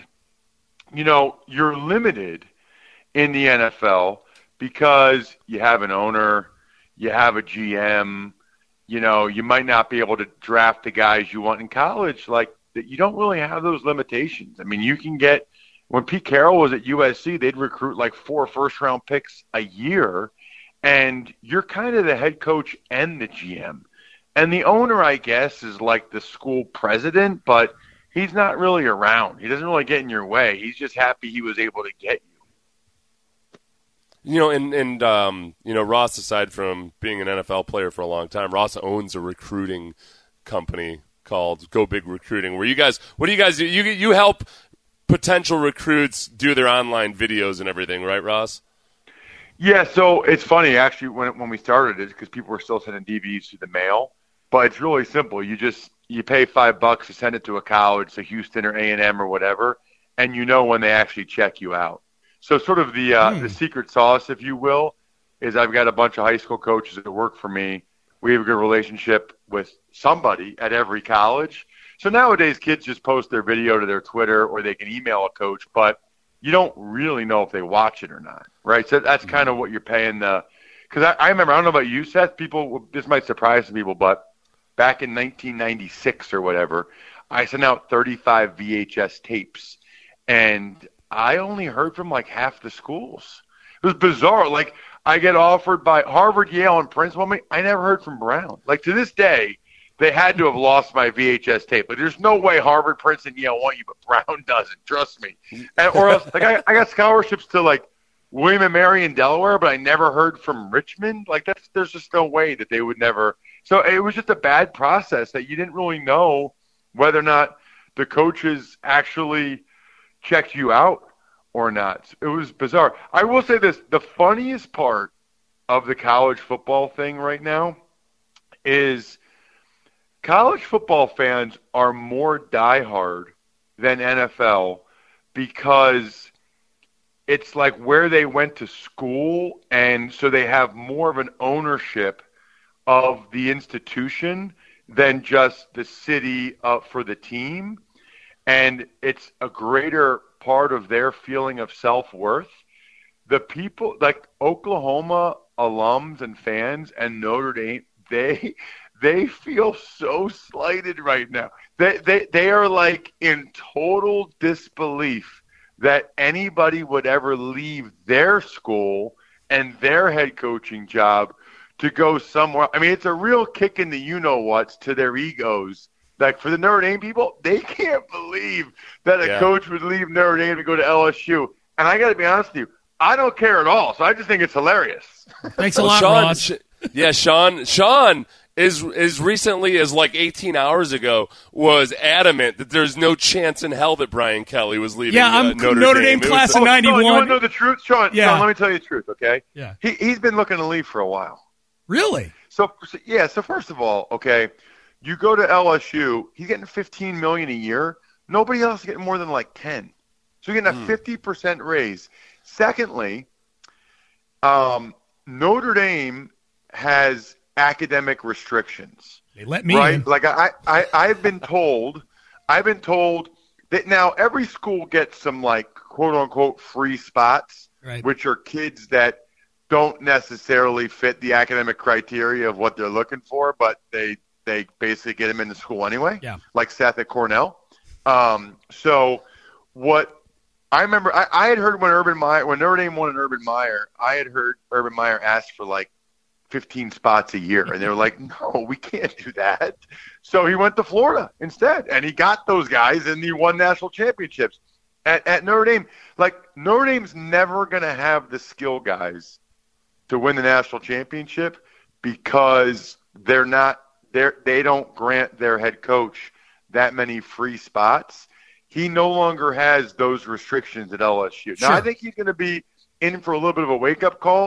you know, you're limited in the N F L because you have an owner, you have a G M, you know, you might not be able to draft the guys you want in college. Like, you don't really have those limitations. I mean, you can get – when Pete Carroll was at U S C, they'd recruit like four first-round picks a year, and you're kind of the head coach and the G M. And the owner, I guess, is like the school president, but he's not really around. He doesn't really get in your way. He's just happy he was able to get you. You know, and, and um, you know, Ross, aside from being an N F L player for a long time, Ross owns a recruiting company called Go Big Recruiting, where you guys, what do you guys do? You, you help potential recruits do their online videos and everything, right, Ross? Yeah, so it's funny, actually, when when we started it, because people were still sending D V Ds through the mail, but it's really simple. You just, you pay five bucks to send it to a college, so Houston or A and M or whatever, and you know when they actually check you out. So sort of the uh, mm. the secret sauce, if you will, is I've got a bunch of high school coaches that work for me. We have a good relationship with somebody at every college. So nowadays, kids just post their video to their Twitter or they can email a coach, but you don't really know if they watch it or not, right? So that's kind of what you're paying the – because I, I remember, I don't know about you, Seth, people – this might surprise some people, but back in nineteen ninety-six or whatever, I sent out thirty-five V H S tapes, and I only heard from like half the schools. It was bizarre. Like, I get offered by Harvard, Yale, and Princeton. I never heard from Brown. Like, to this day, they had to have lost my V H S tape. Like, there's no way Harvard, Princeton, Yale want you, but Brown doesn't. Trust me. And, or else, like, I, I got scholarships to, like, William and Mary in Delaware, but I never heard from Richmond. Like, that's there's just no way that they would never. So it was just a bad process that you didn't really know whether or not the coaches actually checked you out or not. It was bizarre. I will say this. The funniest part of the college football thing right now is college football fans are more diehard than N F L because it's like where they went to school, and so they have more of an ownership of the institution than just the city uh, for the team. And it's a greater part of their feeling of self-worth. The people, like Oklahoma alums and fans and Notre Dame, they they feel so slighted right now. They they they are like in total disbelief that anybody would ever leave their school and their head coaching job to go somewhere. I mean, it's a real kick in the you-know-whats to their egos. Like, for the Notre Dame people, they can't believe that a yeah. coach would leave Notre Dame to go to L S U. And I got to be honest with you, I don't care at all. So I just think it's hilarious. Thanks a well, lot, Sean, Ross. Sh- yeah, Sean. Sean is as recently as like eighteen hours ago was adamant that there's no chance in hell that Brian Kelly was leaving. Yeah, I'm uh, Notre, Notre Dame, Dame class was, of oh, ninety-one. No, you want to know the truth, Sean? Yeah. Sean, let me tell you the truth, okay? Yeah. He, he's been looking to leave for a while. Really? So, so, yeah, so first of all, okay, you go to L S U, he's getting fifteen million dollars a year. Nobody else is getting more than like ten. So you're getting a mm. fifty percent raise. Secondly, um, Notre Dame has academic restrictions. They let me right? in. Like I, I, I've been told, I've been told that now every school gets some like quote unquote free spots, right. which are kids that don't necessarily fit the academic criteria of what they're looking for, but they they basically get them into school anyway. Yeah. Like Seth at Cornell. Um, so what I remember, I, I had heard when Urban Meyer, when Notre Dame won an Urban Meyer, I had heard Urban Meyer ask for like fifteen spots a year, and they were like, no, we can't do that. So he went to Florida instead, and he got those guys, and he won national championships. At, at Notre Dame, like Notre Dame's never going to have the skill guys to win the national championship because they're not, they're, they don't grant their head coach that many free spots. He no longer has those restrictions at L S U. Now, Sure. I think he's going to be in for a little bit of a wake-up call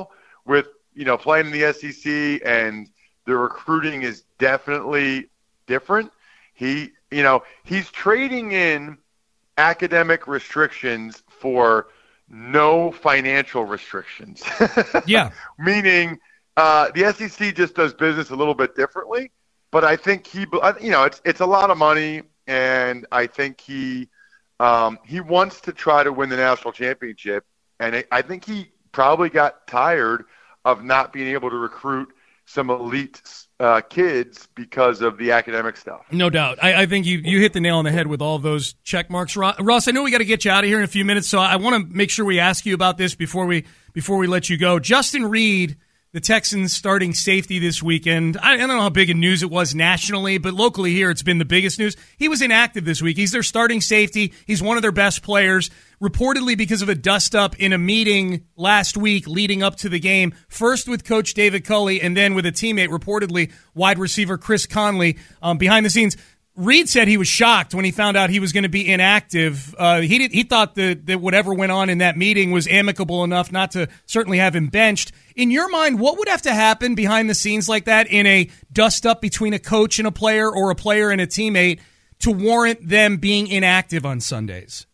with, you know, playing in the S E C and the recruiting is definitely different. He, you know, he's trading in academic restrictions for no financial restrictions. Yeah. Meaning uh, the S E C just does business a little bit differently. But I think he, you know, it's it's a lot of money, and I think he um, he wants to try to win the national championship. And I think he probably got tired of not being able to recruit some elite uh, kids because of the academic stuff. No doubt. I, I think you, you hit the nail on the head with all those check marks. Ross, I know we got to get you out of here in a few minutes, so I want to make sure we ask you about this before we before we let you go. Justin Reed, the Texans starting safety this weekend. I, I don't know how big a news it was nationally, but locally here it's been the biggest news. He was inactive this week. He's their starting safety. He's one of their best players, reportedly because of a dust-up in a meeting last week leading up to the game, first with Coach David Culley and then with a teammate, reportedly wide receiver Chris Conley. Um, behind the scenes, Reed said he was shocked when he found out he was going to be inactive. Uh, he did, he thought that, that whatever went on in that meeting was amicable enough not to certainly have him benched. In your mind, what would have to happen behind the scenes like that in a dust-up between a coach and a player or a player and a teammate to warrant them being inactive on Sundays?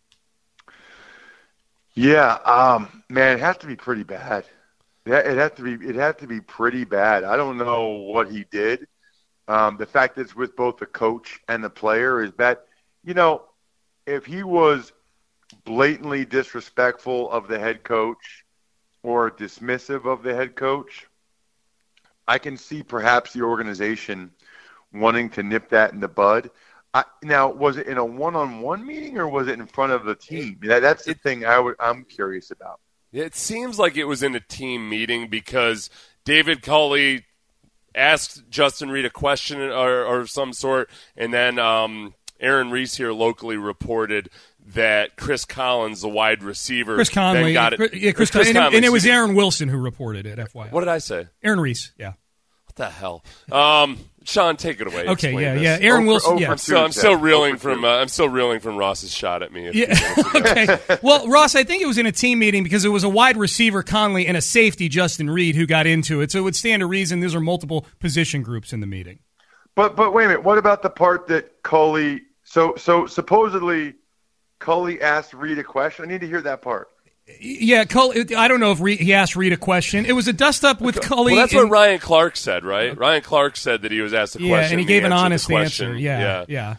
Yeah, um, man, it has to be pretty bad. It has to be. It has to be pretty bad. I don't know what he did. Um, the fact that it's with both the coach and the player is bad. You know, if he was blatantly disrespectful of the head coach or dismissive of the head coach, I can see perhaps the organization wanting to nip that in the bud. I, now, was it in a one-on-one meeting or was it in front of the team? That, that's the it, thing I would, I'm curious about. It seems like it was in a team meeting because David Culley asked Justin Reed a question or, or some sort, and then um, Aaron Reese here locally reported that Chris Collins, the wide receiver, Chris Conley, then got it. Chris, yeah, Chris, Chris Con- Conley, and, and it was Aaron Wilson who reported it. F Y I. What did I say? Aaron Reese. Yeah. What the hell? Um, Sean, take it away. Okay, Explain yeah, this. yeah. Aaron over, Wilson. over Yeah. I'm still, I'm still reeling from. Uh, I'm still reeling from Ross's shot at me. Yeah. Okay. Well, Ross, I think it was in a team meeting because it was a wide receiver Conley and a safety Justin Reed who got into it. So it would stand to reason these are multiple position groups in the meeting. But but wait a minute. What about the part that Culley? So so supposedly Culley asked Reed a question. I need to hear that part. Yeah, Culley, I don't know if Reed, he asked Reed a question. It was a dust-up with Culley. Well, that's and, what Ryan Clark said, right? Ryan Clark said that he was asked a yeah, question. Yeah, and he and gave an answered honest the question. answer. Yeah, yeah, yeah.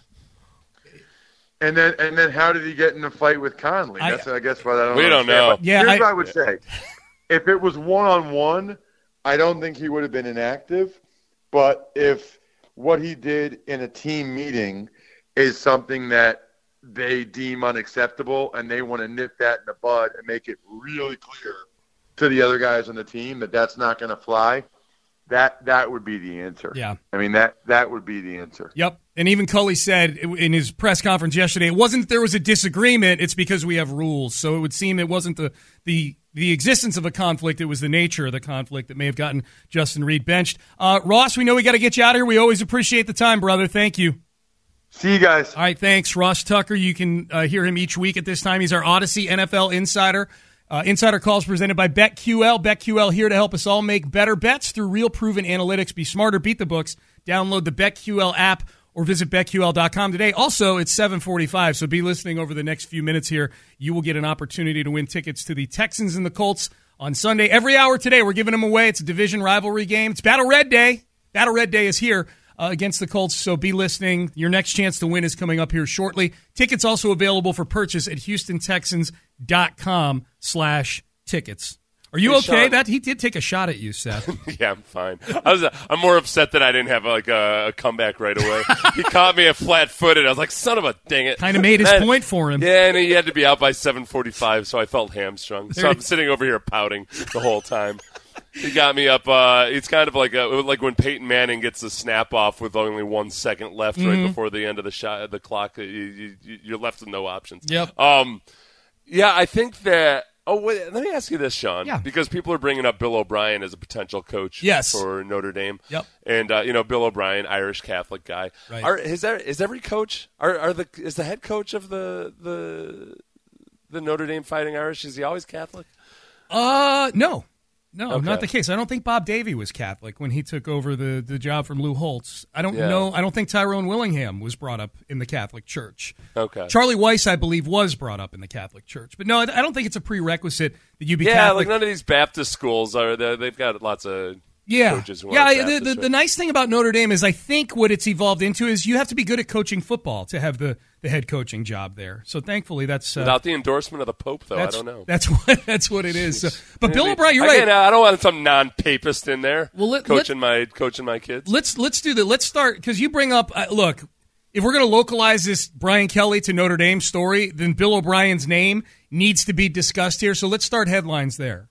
And then and then how did he get in a fight with Conley? That's I, I guess what I don't. We don't understand. know. But yeah, here's I, what I would say: if it was one-on-one, I don't think he would have been inactive. But if what he did in a team meeting is something that they deem unacceptable and they want to nip that in the bud and make it really clear to the other guys on the team that that's not going to fly, that that would be the answer. Yeah. I mean, that that would be the answer. Yep. And even Culley said in his press conference yesterday, it wasn't that there was a disagreement, it's because we have rules. So it would seem it wasn't the the the existence of a conflict, it was the nature of the conflict that may have gotten Justin Reed benched. Uh, Ross, we know we got to get you out of here. We always appreciate the time, brother. Thank you. See you guys. All right, thanks. Ross Tucker, you can uh, hear him each week at this time. He's our Odyssey N F L Insider. Uh, Insider Calls presented by BetQL. BetQL here to help us all make better bets through real proven analytics. Be smarter, beat the books. Download the BetQL app or visit Bet Q L dot com today. Also, it's seven forty-five, so be listening over the next few minutes here. You will get an opportunity to win tickets to the Texans and the Colts on Sunday. Every hour today, we're giving them away. It's a division rivalry game. It's Battle Red Day. Battle Red Day is here. Uh, against the Colts, so be listening. Your next chance to win is coming up here shortly. Tickets also available for purchase at houston texans dot com slash tickets. Are you hey, okay? Sean. That he did take a shot at you, Seth. Yeah, I'm fine. I was. Uh, I'm more upset that I didn't have like a, a comeback right away. He caught me at flat-footed. I was like, "Son of a dang it!" Kind of made his and, point for him. Yeah, and he had to be out by seven forty-five, so I felt hamstrung. So There I'm he- sitting over here pouting the whole time. He got me up. Uh, it's kind of like a, like when Peyton Manning gets the snap off with only one second left Mhm. right before the end of the shot, the clock. You, you, you're left with no options. Yep. Um, yeah, I think that. Oh, wait, let me ask you this, Sean. Yeah. Because people are bringing up Bill O'Brien as a potential coach. Yes. For Notre Dame. Yep. And uh, you know, Bill O'Brien, Irish Catholic guy. Right. Are, is there is every coach? Are are the is the head coach of the the the Notre Dame Fighting Irish? Is he always Catholic? Uh, no. No, Okay. not the case. I don't think Bob Davey was Catholic when he took over the, the job from Lou Holtz. I don't Yeah. know. I don't think Tyrone Willingham was brought up in the Catholic Church. Okay. Charlie Weiss, I believe, was brought up in the Catholic Church. But no, I I don't think it's a prerequisite that you be yeah, Catholic. like none of these Baptist schools are. They've got lots of Yeah, coaches who yeah. aren't The, Baptist, the, right? the nice thing about Notre Dame is I think what it's evolved into is you have to be good at coaching football to have the, the head coaching job there. So thankfully, that's uh, Without the endorsement of the Pope, though, I that's, don't know. That's what that's what it is. So, but Bill Maybe. O'Brien, you're Again, right. I don't want some non-papist in there Well, let- coaching my coaching my kids. Let's let's do that. Let's start because you bring up. Uh, look, if we're going to localize this Brian Kelly to Notre Dame story, then Bill O'Brien's name needs to be discussed here. So let's start headlines there.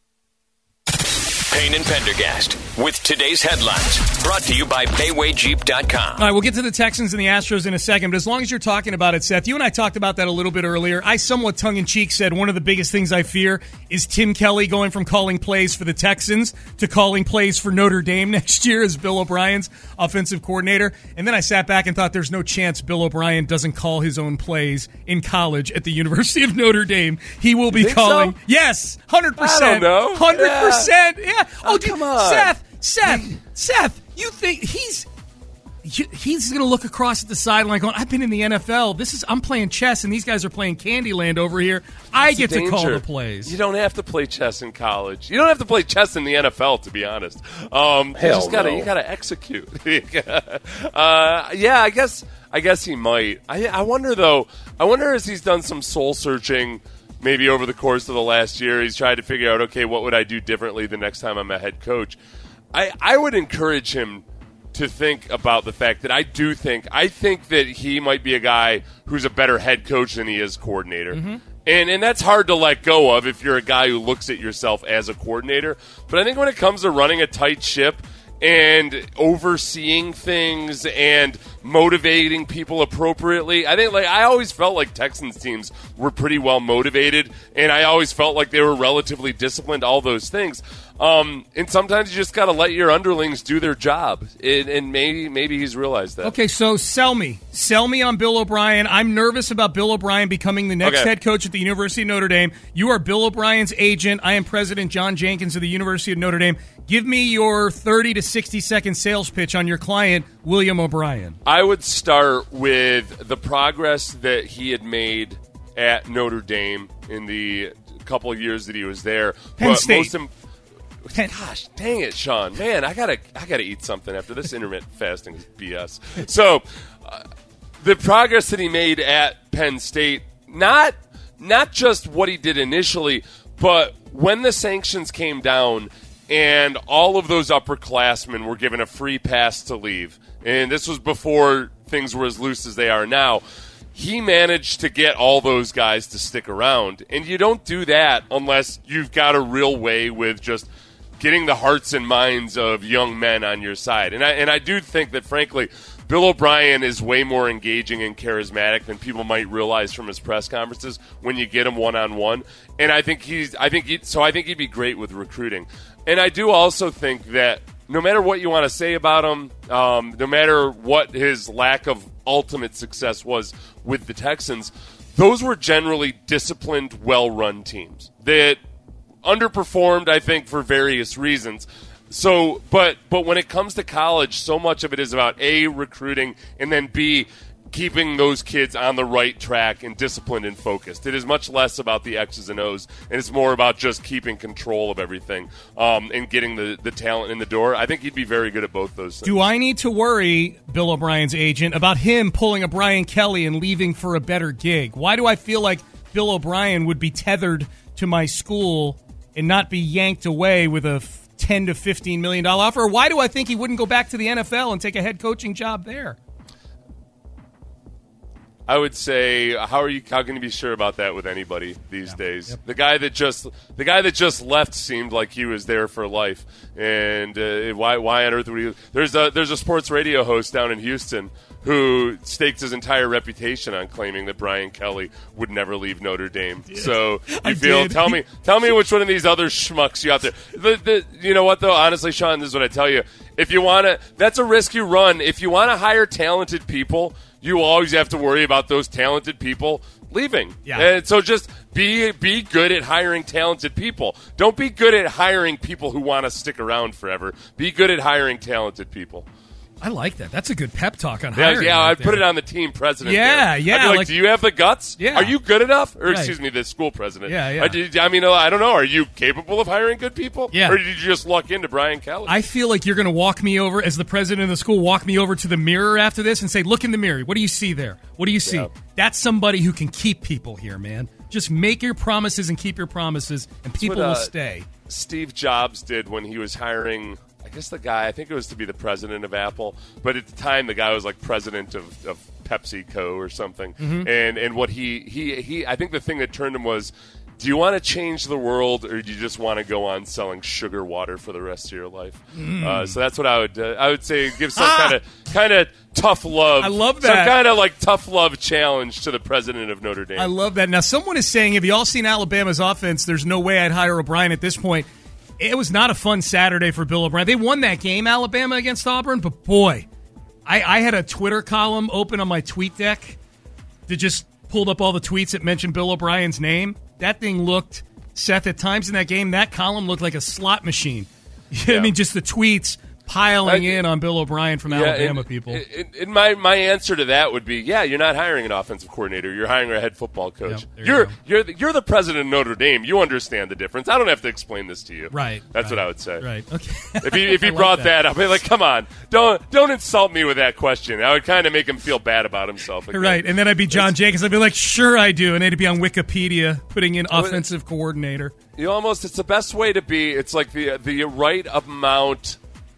Payne and Pendergast with today's headlines, brought to you by Bayway Jeep dot com. All right, we'll get to the Texans and the Astros in a second, but as long as you're talking about it, Seth, you and I talked about that a little bit earlier. I somewhat tongue-in-cheek said one of the biggest things I fear is Tim Kelly going from calling plays for the Texans to calling plays for Notre Dame next year as Bill O'Brien's offensive coordinator. And then I sat back and thought there's no chance Bill O'Brien doesn't call his own plays in college at the University of Notre Dame. He will be think calling. so? Yes, one hundred percent. I don't know. one hundred percent. Yeah. Oh, Oh, dude, come on. Seth, Seth, Seth, you think he's he's going to look across at the sideline going, I've been in the N F L. This is I'm playing chess, and these guys are playing Candyland over here. I It's a get to call danger. the plays. You don't have to play chess in college. You don't have to play chess in the N F L, to be honest. Um, you Hell just gotta no. you gotta execute. uh, yeah, I guess I guess he might. I I wonder though. I wonder if he's done some soul searching. Maybe over the course of the last year, he's tried to figure out, okay, what would I do differently the next time I'm a head coach? I, I would encourage him to think about the fact that I do think, I think that he might be a guy who's a better head coach than he is coordinator. Mm-hmm. And and that's hard to let go of if you're a guy who looks at yourself as a coordinator. But I think when it comes to running a tight ship and overseeing things and motivating people appropriately, I think like I always felt like Texans teams were pretty well motivated, and I always felt like they were relatively disciplined, all those things. Um, and sometimes you just got to let your underlings do their job, and, and maybe maybe he's realized that. Okay, so sell me. Sell me on Bill O'Brien. I'm nervous about Bill O'Brien becoming the next Okay. head coach at the University of Notre Dame. You are Bill O'Brien's agent. I am President John Jenkins of the University of Notre Dame. Give me your thirty to sixty second sales pitch on your client, William O'Brien. I would start with the progress that he had made at Notre Dame in the couple of years that he was there. Penn But State. most im- Gosh, dang it, Sean! Man, I gotta, I gotta eat something after this intermittent fasting is B S. So, uh, the progress that he made at Penn State, not, not just what he did initially, but when the sanctions came down and all of those upperclassmen were given a free pass to leave, and this was before things were as loose as they are now. He managed to get all those guys to stick around, and you don't do that unless you've got a real way with just getting the hearts and minds of young men on your side. And I and I do think that, frankly, Bill O'Brien is way more engaging and charismatic than people might realize from his press conferences when you get him one on one. And I think he's I think he, so I think he'd be great with recruiting. And I do also think that no matter what you want to say about him, um, no matter what his lack of ultimate success was with the Texans, those were generally disciplined, well-run teams that underperformed, I think, for various reasons. So, but but when it comes to college, so much of it is about A, recruiting, and then B, keeping those kids on the right track and disciplined and focused. It is much less about the X's and O's, and it's more about just keeping control of everything um, and getting the, the talent in the door. I think he'd be very good at both those things. Do I need to worry, Bill O'Brien's agent, about him pulling a Brian Kelly and leaving for a better gig? Why do I feel like Bill O'Brien would be tethered to my school and not be yanked away with a ten to fifteen million dollars offer? Or why do I think he wouldn't go back to the N F L and take a head coaching job there? I would say, how are you? How can you be sure about that with anybody these Yeah. days? Yep. The guy that just the guy that just left seemed like he was there for life. And uh, why? Why on earth would he? There's a there's a sports radio host down in Houston who staked his entire reputation on claiming that Brian Kelly would never leave Notre Dame. So you I feel? did. Tell me, tell me which one of these other schmucks you out there. The, the, you know what though? Honestly, Sean, this is what I tell you. If you want to, that's a risk you run. If you want to hire talented people, you always have to worry about those talented people leaving. Yeah. And so just Be be good at hiring talented people. Don't be good at hiring people who want to stick around forever. Be good at hiring talented people. I like that. That's a good pep talk on yeah, hiring. Yeah, right I'd there. put it on the team president. Yeah, there. yeah. I'd be like, like, do you have the guts? Yeah. Are you good enough? Or, right. excuse me, the school president. Yeah, yeah. I, did, I mean, I don't know. Are you capable of hiring good people? Yeah. Or did you just luck into Brian Kelly? I feel like you're going to walk me over, as the president of the school, walk me over to the mirror after this and say, look in the mirror. What do you see there? What do you see? Yeah. That's somebody who can keep people here, man. Just make your promises and keep your promises, and people what, uh, will stay. Steve Jobs did when he was hiring, I guess the guy, I think it was to be the president of Apple, but at the time the guy was like president of, of PepsiCo or something. Mhm. And and what he, he, he, I think the thing that turned him was, do you want to change the world, or do you just want to go on selling sugar water for the rest of your life? Mm. Uh, so that's what I would uh, I would say. Give some kind of kind of tough love. I love Some that. kind of like tough love challenge to the president of Notre Dame. I love that. Now, someone is saying, have you all seen Alabama's offense? There's no way I'd hire O'Brien at this point. It was not a fun Saturday for Bill O'Brien. They won that game, Alabama against Auburn, but boy, I, I had a Twitter column open on my tweet deck that just pulled up all the tweets that mentioned Bill O'Brien's name. That thing looked, Seth, at times in that game, that column looked like a slot machine. Yeah. I mean, just the tweets piling I- in on Bill O'Brien from Yeah, Alabama and- people. And, and my, my answer to that would be, yeah, you're not hiring an offensive coordinator. You're hiring a head football coach. Yep, there you you're go. you're the, you're the president of Notre Dame. You understand the difference. I don't have to explain this to you. Right. That's right, what I would say. Right. Okay. If he if he I like brought that. that. up, I'd be like, come on, don't don't insult me with that question. I would kind of make him feel bad about himself. Again. Right, and then I'd be John Jenkins. I'd be like, sure I do. And it'd be on Wikipedia putting in Well, offensive coordinator. You almost, it's the best way to be. It's like the the right amount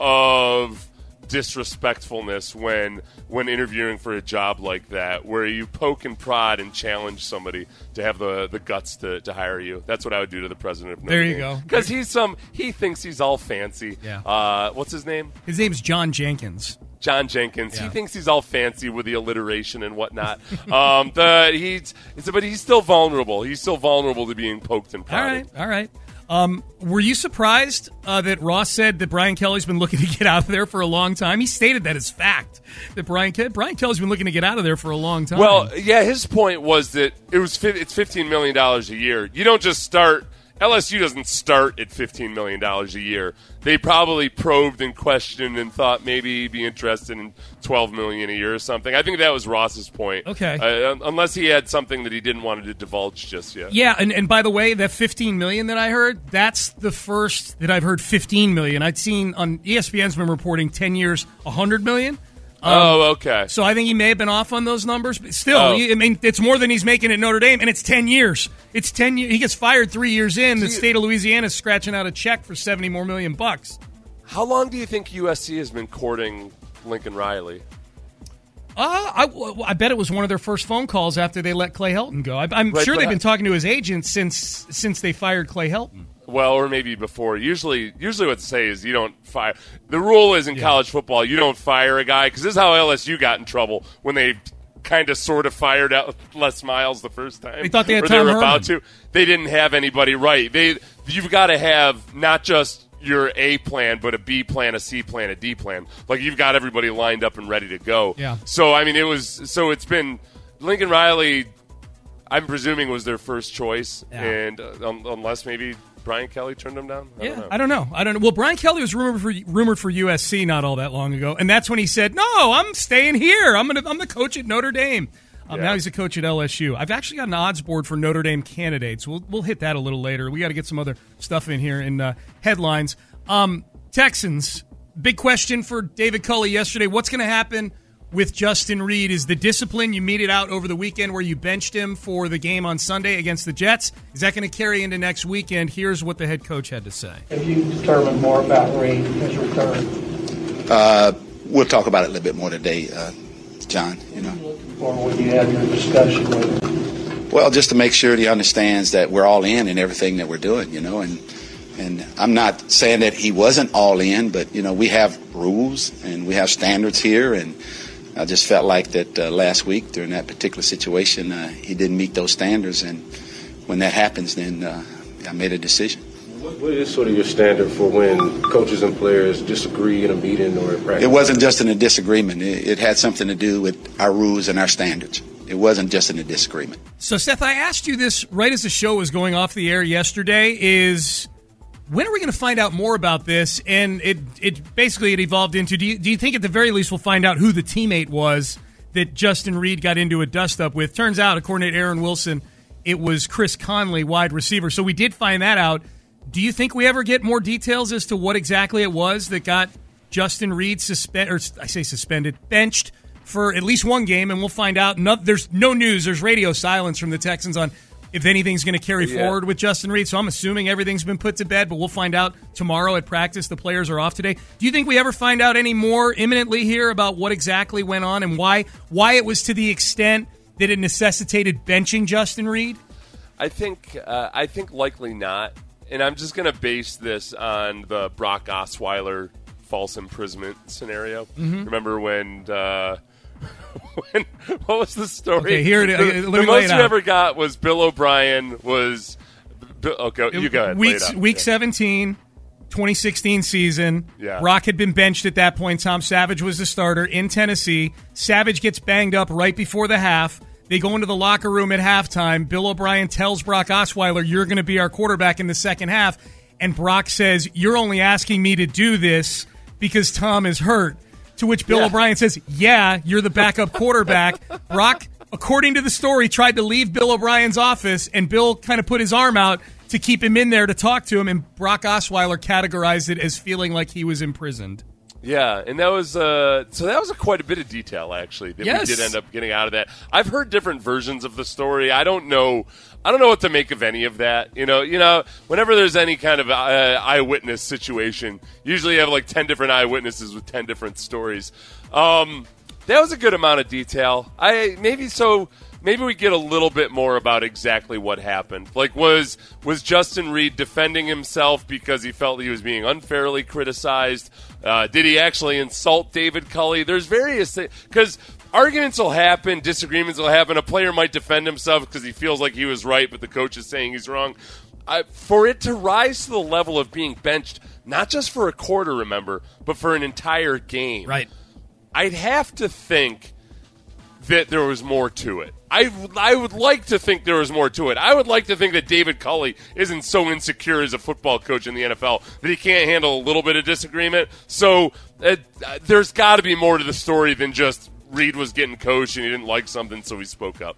of disrespectfulness when when interviewing for a job like that, where you poke and prod and challenge somebody to have the, the guts to, to hire you. That's what I would do to the president of Notre There you Dame. go. Because he's some he thinks he's all fancy. Yeah. Uh, what's his name? His name's John Jenkins. John Jenkins. Yeah. He thinks he's all fancy with the alliteration and whatnot. um, the he's it's, but he's still vulnerable. He's still vulnerable to being poked and All prodded. right, all right. Um, were you surprised uh, that Ross said that Brian Kelly's been looking to get out of there for a long time? He stated that as fact, that Brian Ke- Brian Kelly's been looking to get out of there for a long time. Well, yeah, his point was that it was fi- it's fifteen million dollars a year. You don't just start. L S U doesn't start at fifteen million dollars a year. They probably probed and questioned and thought maybe he'd be interested in twelve million dollars a year or something. I think that was Ross's point. Okay. Uh, unless he had something that he didn't want to divulge just yet. Yeah, and, and by the way, that fifteen million dollars that I heard, that's the first that I've heard fifteen million dollars. I'd seen on E S P N's been reporting ten years, one hundred million dollars. Um, oh, okay. So I think he may have been off on those numbers, but still, Oh. he- I mean, it's more than he's making at Notre Dame, and it's ten years. It's ten years. He gets fired three years in. The Do you- state of Louisiana is scratching out a check for seventy more million bucks. How long do you think U S C has been courting Lincoln Riley? Uh, I, I bet it was one of their first phone calls after they let Clay Helton go. I, I'm Right, sure but they've I- been talking to his agent since since they fired Clay Helton. Well, or maybe before. Usually, usually what they say is you don't fire. The rule is in college football, you don't fire a guy, because this is how L S U got in trouble when they kind of sort of fired out Les Miles the first time. They thought they had or Tom they were about Herman. to. They didn't have anybody right. They You've got to have not just your A plan, but a B plan, a C plan, a D plan. Like, you've got everybody lined up and ready to go. Yeah. So, I mean, it was, so it's been, Lincoln Riley, I'm presuming, was their first choice, Yeah. and uh, um, unless maybe Brian Kelly turned him down. I Yeah, don't know. I don't know. I don't know. Well, Brian Kelly was rumored for rumored for U S C not all that long ago, and that's when he said, "No, I'm staying here. I'm gonna I'm the coach at Notre Dame." Um, Yeah. Now he's a coach at L S U. I've actually got an odds board for Notre Dame candidates. We'll we'll hit that a little later. We got to get some other stuff in here in uh, headlines. Um, Texans, big question for David Culley yesterday. What's going to happen with Justin Reed? Is the discipline you meted out over the weekend where you benched him for the game on Sunday against the Jets, is that going to carry into next weekend? Here's what the head coach had to say. Have you determined more about Reed, his return? Uh, we'll talk about it a little bit more today, uh, John. You know, Or when you have your discussion with him? well, just to make sure he understands that we're all in in everything that we're doing. You know, and and I'm not saying that he wasn't all in, but you know, we have rules and we have standards here, and I just felt like that uh, last week during that particular situation, uh, he didn't meet those standards, and when that happens, then uh, I made a decision. What, what is sort of your standard for when coaches and players disagree in a meeting or in practice? It wasn't just in a disagreement. It, it had something to do with our rules and our standards. It wasn't just in a disagreement. So, Seth, I asked you this right as the show was going off the air yesterday, is when are we going to find out more about this? And it it basically it evolved into, do you, do you think at the very least we'll find out who the teammate was that Justin Reid got into a dust-up with? Turns out, according to Aaron Wilson, it was Chris Conley, wide receiver. So we did find that out. Do you think we ever get more details as to what exactly it was that got Justin Reid suspended, or I say suspended, benched for at least one game, and we'll find out. No, there's no news. There's radio silence from the Texans on if anything's going to carry yeah. forward with Justin Reid. So I'm assuming everything's been put to bed, but we'll find out tomorrow at practice. The players are off today. Do you think we ever find out any more imminently here about what exactly went on and why why it was to the extent that it necessitated benching Justin Reid? I think uh, I think likely not. And I'm just going to base this on the Brock Osweiler false imprisonment scenario. Mm-hmm. Remember when... Uh, When, what was the story? Okay, here it is. The, the most you ever got was Bill O'Brien was. Okay, you go ahead. Week, week yeah. seventeen, twenty sixteen season. Yeah. Brock had been benched at that point. Tom Savage was the starter in Tennessee. Savage gets banged up right before the half. They go into the locker room at halftime. Bill O'Brien tells Brock Osweiler, "You're going to be our quarterback in the second half." And Brock says, "You're only asking me to do this because Tom is hurt." To which Bill yeah. O'Brien says, yeah, you're the backup quarterback. Brock, according to the story, tried to leave Bill O'Brien's office, and Bill kind of put his arm out to keep him in there to talk to him, and Brock Osweiler categorized it as feeling like he was imprisoned. Yeah, and that was uh, so that was a quite a bit of detail, actually, that yes. we did end up getting out of that. I've heard different versions of the story. I don't know. I don't know what to make of any of that. You know, you know, whenever there's any kind of uh, eyewitness situation, usually you have like ten different eyewitnesses with ten different stories. Um, that was a good amount of detail. I maybe so. Maybe we get a little bit more about exactly what happened. Like, was was Justin Reid defending himself because he felt he was being unfairly criticized? Uh, did he actually insult David Culley? There's various things. Because arguments will happen, disagreements will happen. A player might defend himself because he feels like he was right, but the coach is saying he's wrong. Uh, for it to rise to the level of being benched, not just for a quarter, remember, but for an entire game. Right. I'd have to think that there was more to it. I, I would like to think there was more to it. I would like to think that David Culley isn't so insecure as a football coach in the N F L that he can't handle a little bit of disagreement. So uh, there's got to be more to the story than just Reid was getting coached and he didn't like something, so he spoke up.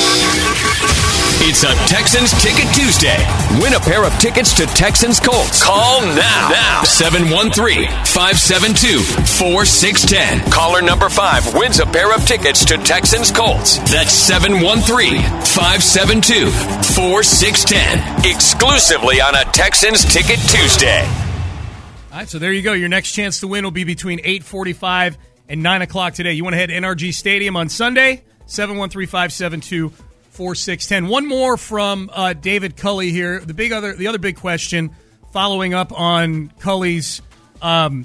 It's a Texans Ticket Tuesday. Win a pair of tickets to Texans Colts. Call now. Now. seven one three, five seven two, four six one zero. Caller number five wins a pair of tickets to Texans Colts. That's seven one three, five seven two, four six one zero. Exclusively on a Texans Ticket Tuesday. All right, so there you go. Your next chance to win will be between eight forty-five and nine o'clock today. You want to head to N R G Stadium on Sunday? seven one three, five seven two, four six one zero. One more from uh, David Culley here. The big other, the other big question, following up on Culley's um,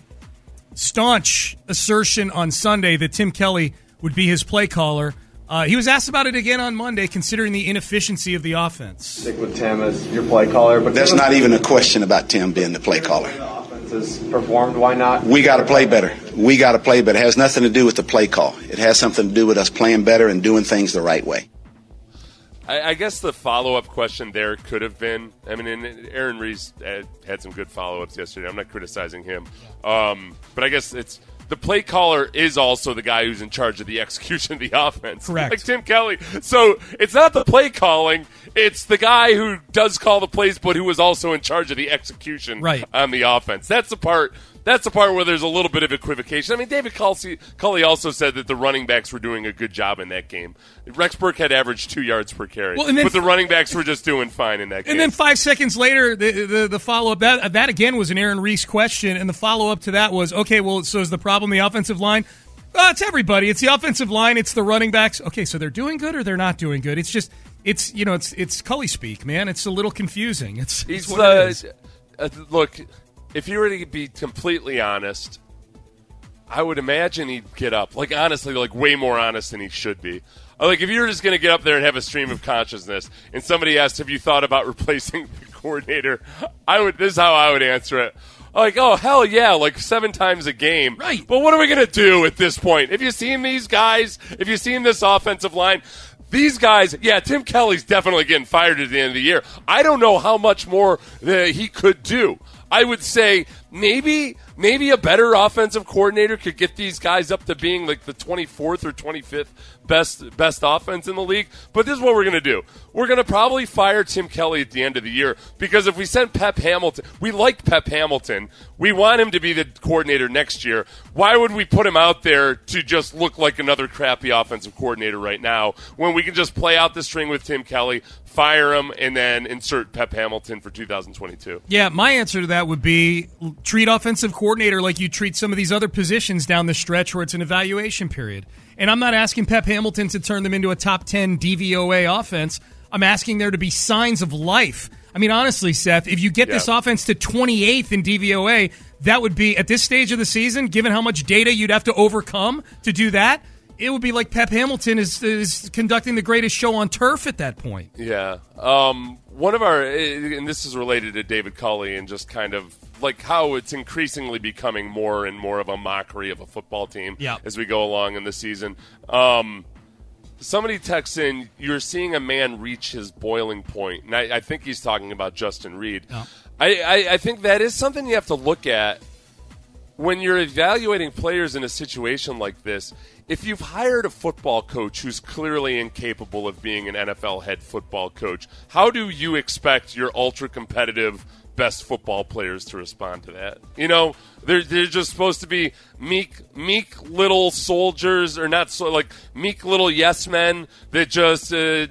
staunch assertion on Sunday that Tim Kelly would be his play caller. Uh, he was asked about it again on Monday, considering the inefficiency of the offense. Stick with Tim as your play caller, but that's not even a question about Tim being the play caller. Has performed, why not? We got to play better. We got to play better. It has nothing to do with the play call. It has something to do with us playing better and doing things the right way. I, I guess the follow-up question there could have been, I mean, and Aaron Reese had, had some good follow-ups yesterday. I'm not criticizing him. Um, but I guess it's the play caller is also the guy who's in charge of the execution of the offense. Correct. Like Tim Kelly. So it's not the play calling. It's the guy who does call the plays, but who was also in charge of the execution right. on the offense. That's the part. That's the part where there's a little bit of equivocation. I mean, David Culley, Culley also said that the running backs were doing a good job in that game. Rex Burkhead averaged two yards per carry, well, then, but the running backs were just doing fine in that game. And then five seconds later, the the, the follow-up, that, that again was an Aaron Reese question, and the follow-up to that was, okay, well, so is the problem the offensive line? Oh, it's everybody. It's the offensive line. It's the running backs. Okay, so they're doing good or they're not doing good. It's just, it's you know, it's it's Culley speak, man. It's a little confusing. It's, He's it's what the, it is. Uh, look, if you were to be completely honest, I would imagine he'd get up. Like, honestly, like way more honest than he should be. Like, if you were just going to get up there and have a stream of consciousness, and somebody asked, have you thought about replacing the coordinator? I would. This is how I would answer it. like, oh, hell yeah, like seven times a game. Right. But what are we going to do at this point? If you've seen these guys, if you've seen this offensive line, these guys, yeah, Tim Kelly's definitely getting fired at the end of the year. I don't know how much more uh, he could do. I would say maybe maybe a better offensive coordinator could get these guys up to being like the twenty-fourth or twenty-fifth best best offense in the league. But this is what we're going to do. We're going to probably fire Tim Kelly at the end of the year because if we send Pep Hamilton, we like Pep Hamilton. We want him to be the coordinator next year. Why would we put him out there to just look like another crappy offensive coordinator right now when we can just play out the string with Tim Kelly, fire him, and then insert Pep Hamilton for two thousand twenty-two? Yeah, my answer to that would be treat offensive coordinator like you treat some of these other positions down the stretch where it's an evaluation period. And I'm not asking Pep Hamilton to turn them into a top ten D V O A offense. I'm asking there to be signs of life. I mean, honestly, Seth, if you get yeah. this offense to twenty-eighth in D V O A, that would be, at this stage of the season, given how much data you'd have to overcome to do that, it would be like Pep Hamilton is, is conducting the greatest show on turf at that point. Yeah. Um, one of our, and this is related to David Culley and just kind of like how it's increasingly becoming more and more of a mockery of a football team yeah. as we go along in the season. Um, somebody texts in, you're seeing a man reach his boiling point. And I, I think he's talking about Justin Reid. Yeah. I, I, I think that is something you have to look at when you're evaluating players in a situation like this. If you've hired a football coach who's clearly incapable of being an N F L head football coach, how do you expect your ultra-competitive best football players to respond to that? You know, they're they're just supposed to be meek, meek little soldiers, or not so like meek little yes men that just uh,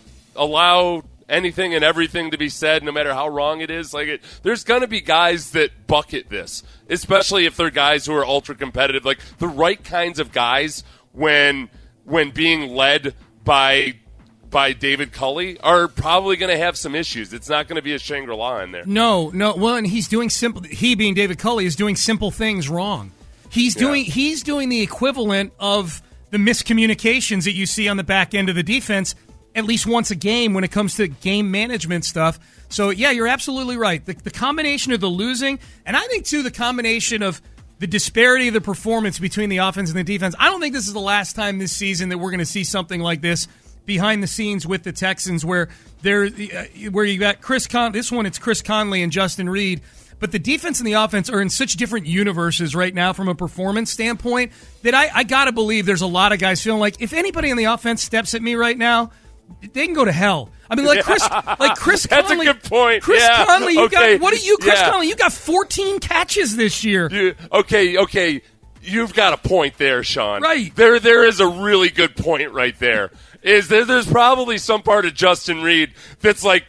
allow anything and everything to be said, no matter how wrong it is. Like, it, there's going to be guys that bucket this, especially if they're guys who are ultra competitive. Like the right kinds of guys, when when being led by by David Culley, are probably going to have some issues. It's not going to be a Shangri-La in there. No, no. Well, and he's doing simple. He, being David Culley, is doing simple things wrong. He's Yeah. doing he's doing the equivalent of the miscommunications that you see on the back end of the defense at least once a game when it comes to game management stuff. So, yeah, you're absolutely right. The, the combination of the losing, and I think, too, the combination of the disparity of the performance between the offense and the defense. I don't think this is the last time this season that we're going to see something like this behind the scenes with the Texans, where they're, uh, where you got Chris Con- this one, it's Chris Conley and Justin Reid. But the defense and the offense are in such different universes right now from a performance standpoint that I, I got to believe there's a lot of guys feeling like if anybody on the offense steps at me right now, they can go to hell. I mean, like Chris, like Chris That's Conley. a good point. Chris Yeah. Conley, you Okay. got what are you, Chris Yeah. Conley? You got fourteen catches this year. You, okay, okay. You've got a point there, Sean. Right. There, there is a really good point right there. Is there, there's probably some part of Justin Reid that's like,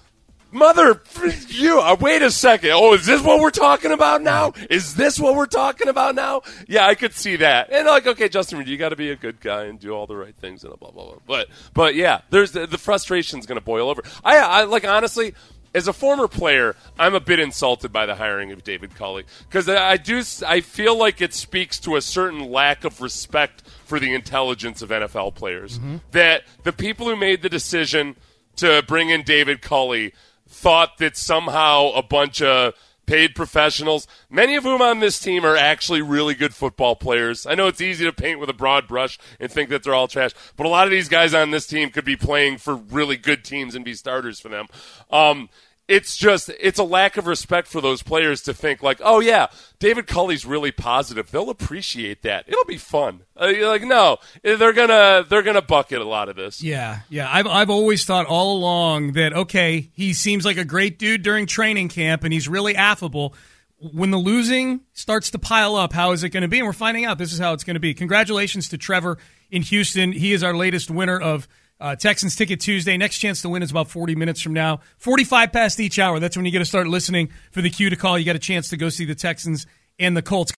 mother, you, uh, wait a second. Oh, is this what we're talking about now? Is this what we're talking about now? Yeah, I could see that. And like, okay, Justin Reid, you got to be a good guy and do all the right things and blah, blah, blah. But, but yeah, there's the, the frustration's going to boil over. I, I, like, honestly, as a former player, I'm a bit insulted by the hiring of David Culley because I do, I feel like it speaks to a certain lack of respect for the intelligence of N F L players. Mm-hmm. That the people who made the decision to bring in David Culley thought that somehow a bunch of paid professionals, many of whom on this team are actually really good football players. I know it's easy to paint with a broad brush and think that they're all trash, but a lot of these guys on this team could be playing for really good teams and be starters for them. Um, it's just, it's a lack of respect for those players to think like, oh yeah, David Culley's really positive. They'll appreciate that. It'll be fun. Uh, you're like, no, they're gonna, they're gonna bucket a lot of this. Yeah, yeah. I've I've always thought all along that, okay, he seems like a great dude during training camp and he's really affable. When the losing starts to pile up, how is it going to be? And we're finding out this is how it's going to be. Congratulations to Trevor in Houston. He is our latest winner of uh, Texans Ticket Tuesday. Next chance to win is about forty minutes from now. forty-five past each hour. That's when you got to start listening for the cue to call. You got a chance to go see the Texans and the Colts.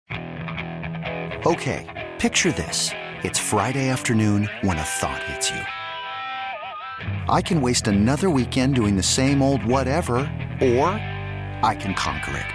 Okay, picture this. It's Friday afternoon when a thought hits you. I can waste another weekend doing the same old whatever, or I can conquer it.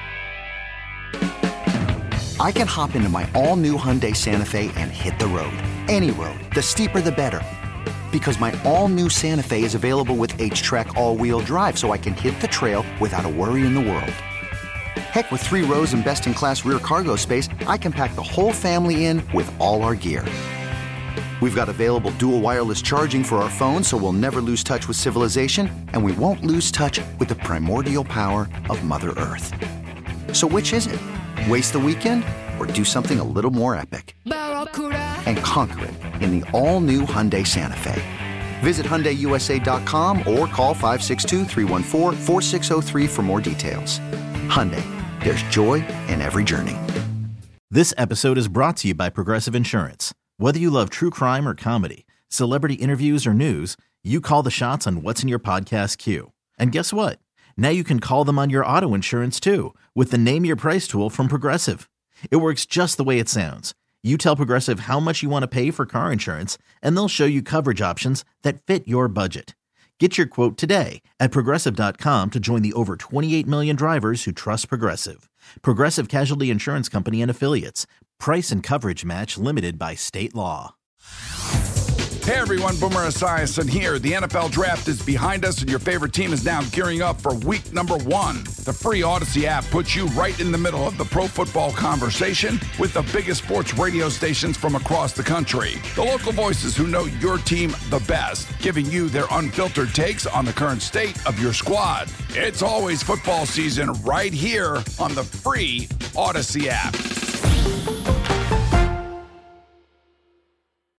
I can hop into my all-new Hyundai Santa Fe and hit the road. Any road. The steeper, the better. Because my all-new Santa Fe is available with H-Track all-wheel drive, so I can hit the trail without a worry in the world. Heck, with three rows and best-in-class rear cargo space, I can pack the whole family in with all our gear. We've got available dual wireless charging for our phones, so we'll never lose touch with civilization, and we won't lose touch with the primordial power of Mother Earth. So which is it? Waste the weekend or do something a little more epic? And conquer it in the all-new Hyundai Santa Fe. Visit Hyundai U S A dot com or call five six two, three one four, four six zero three for more details. Hyundai, there's joy in every journey. This episode is brought to you by Progressive Insurance. Whether you love true crime or comedy, celebrity interviews or news, you call the shots on what's in your podcast queue. And guess what? Now you can call them on your auto insurance too with the Name Your Price tool from Progressive. It works just the way it sounds. You tell Progressive how much you want to pay for car insurance, and they'll show you coverage options that fit your budget. Get your quote today at Progressive dot com to join the over twenty-eight million drivers who trust Progressive. Progressive Casualty Insurance Company and Affiliates. Price and coverage match limited by state law. Hey everyone, Boomer Esiason here. The N F L Draft is behind us and your favorite team is now gearing up for week number one. The free Odyssey app puts you right in the middle of the pro football conversation with the biggest sports radio stations from across the country. The local voices who know your team the best, giving you their unfiltered takes on the current state of your squad. It's always football season right here on the free Odyssey app.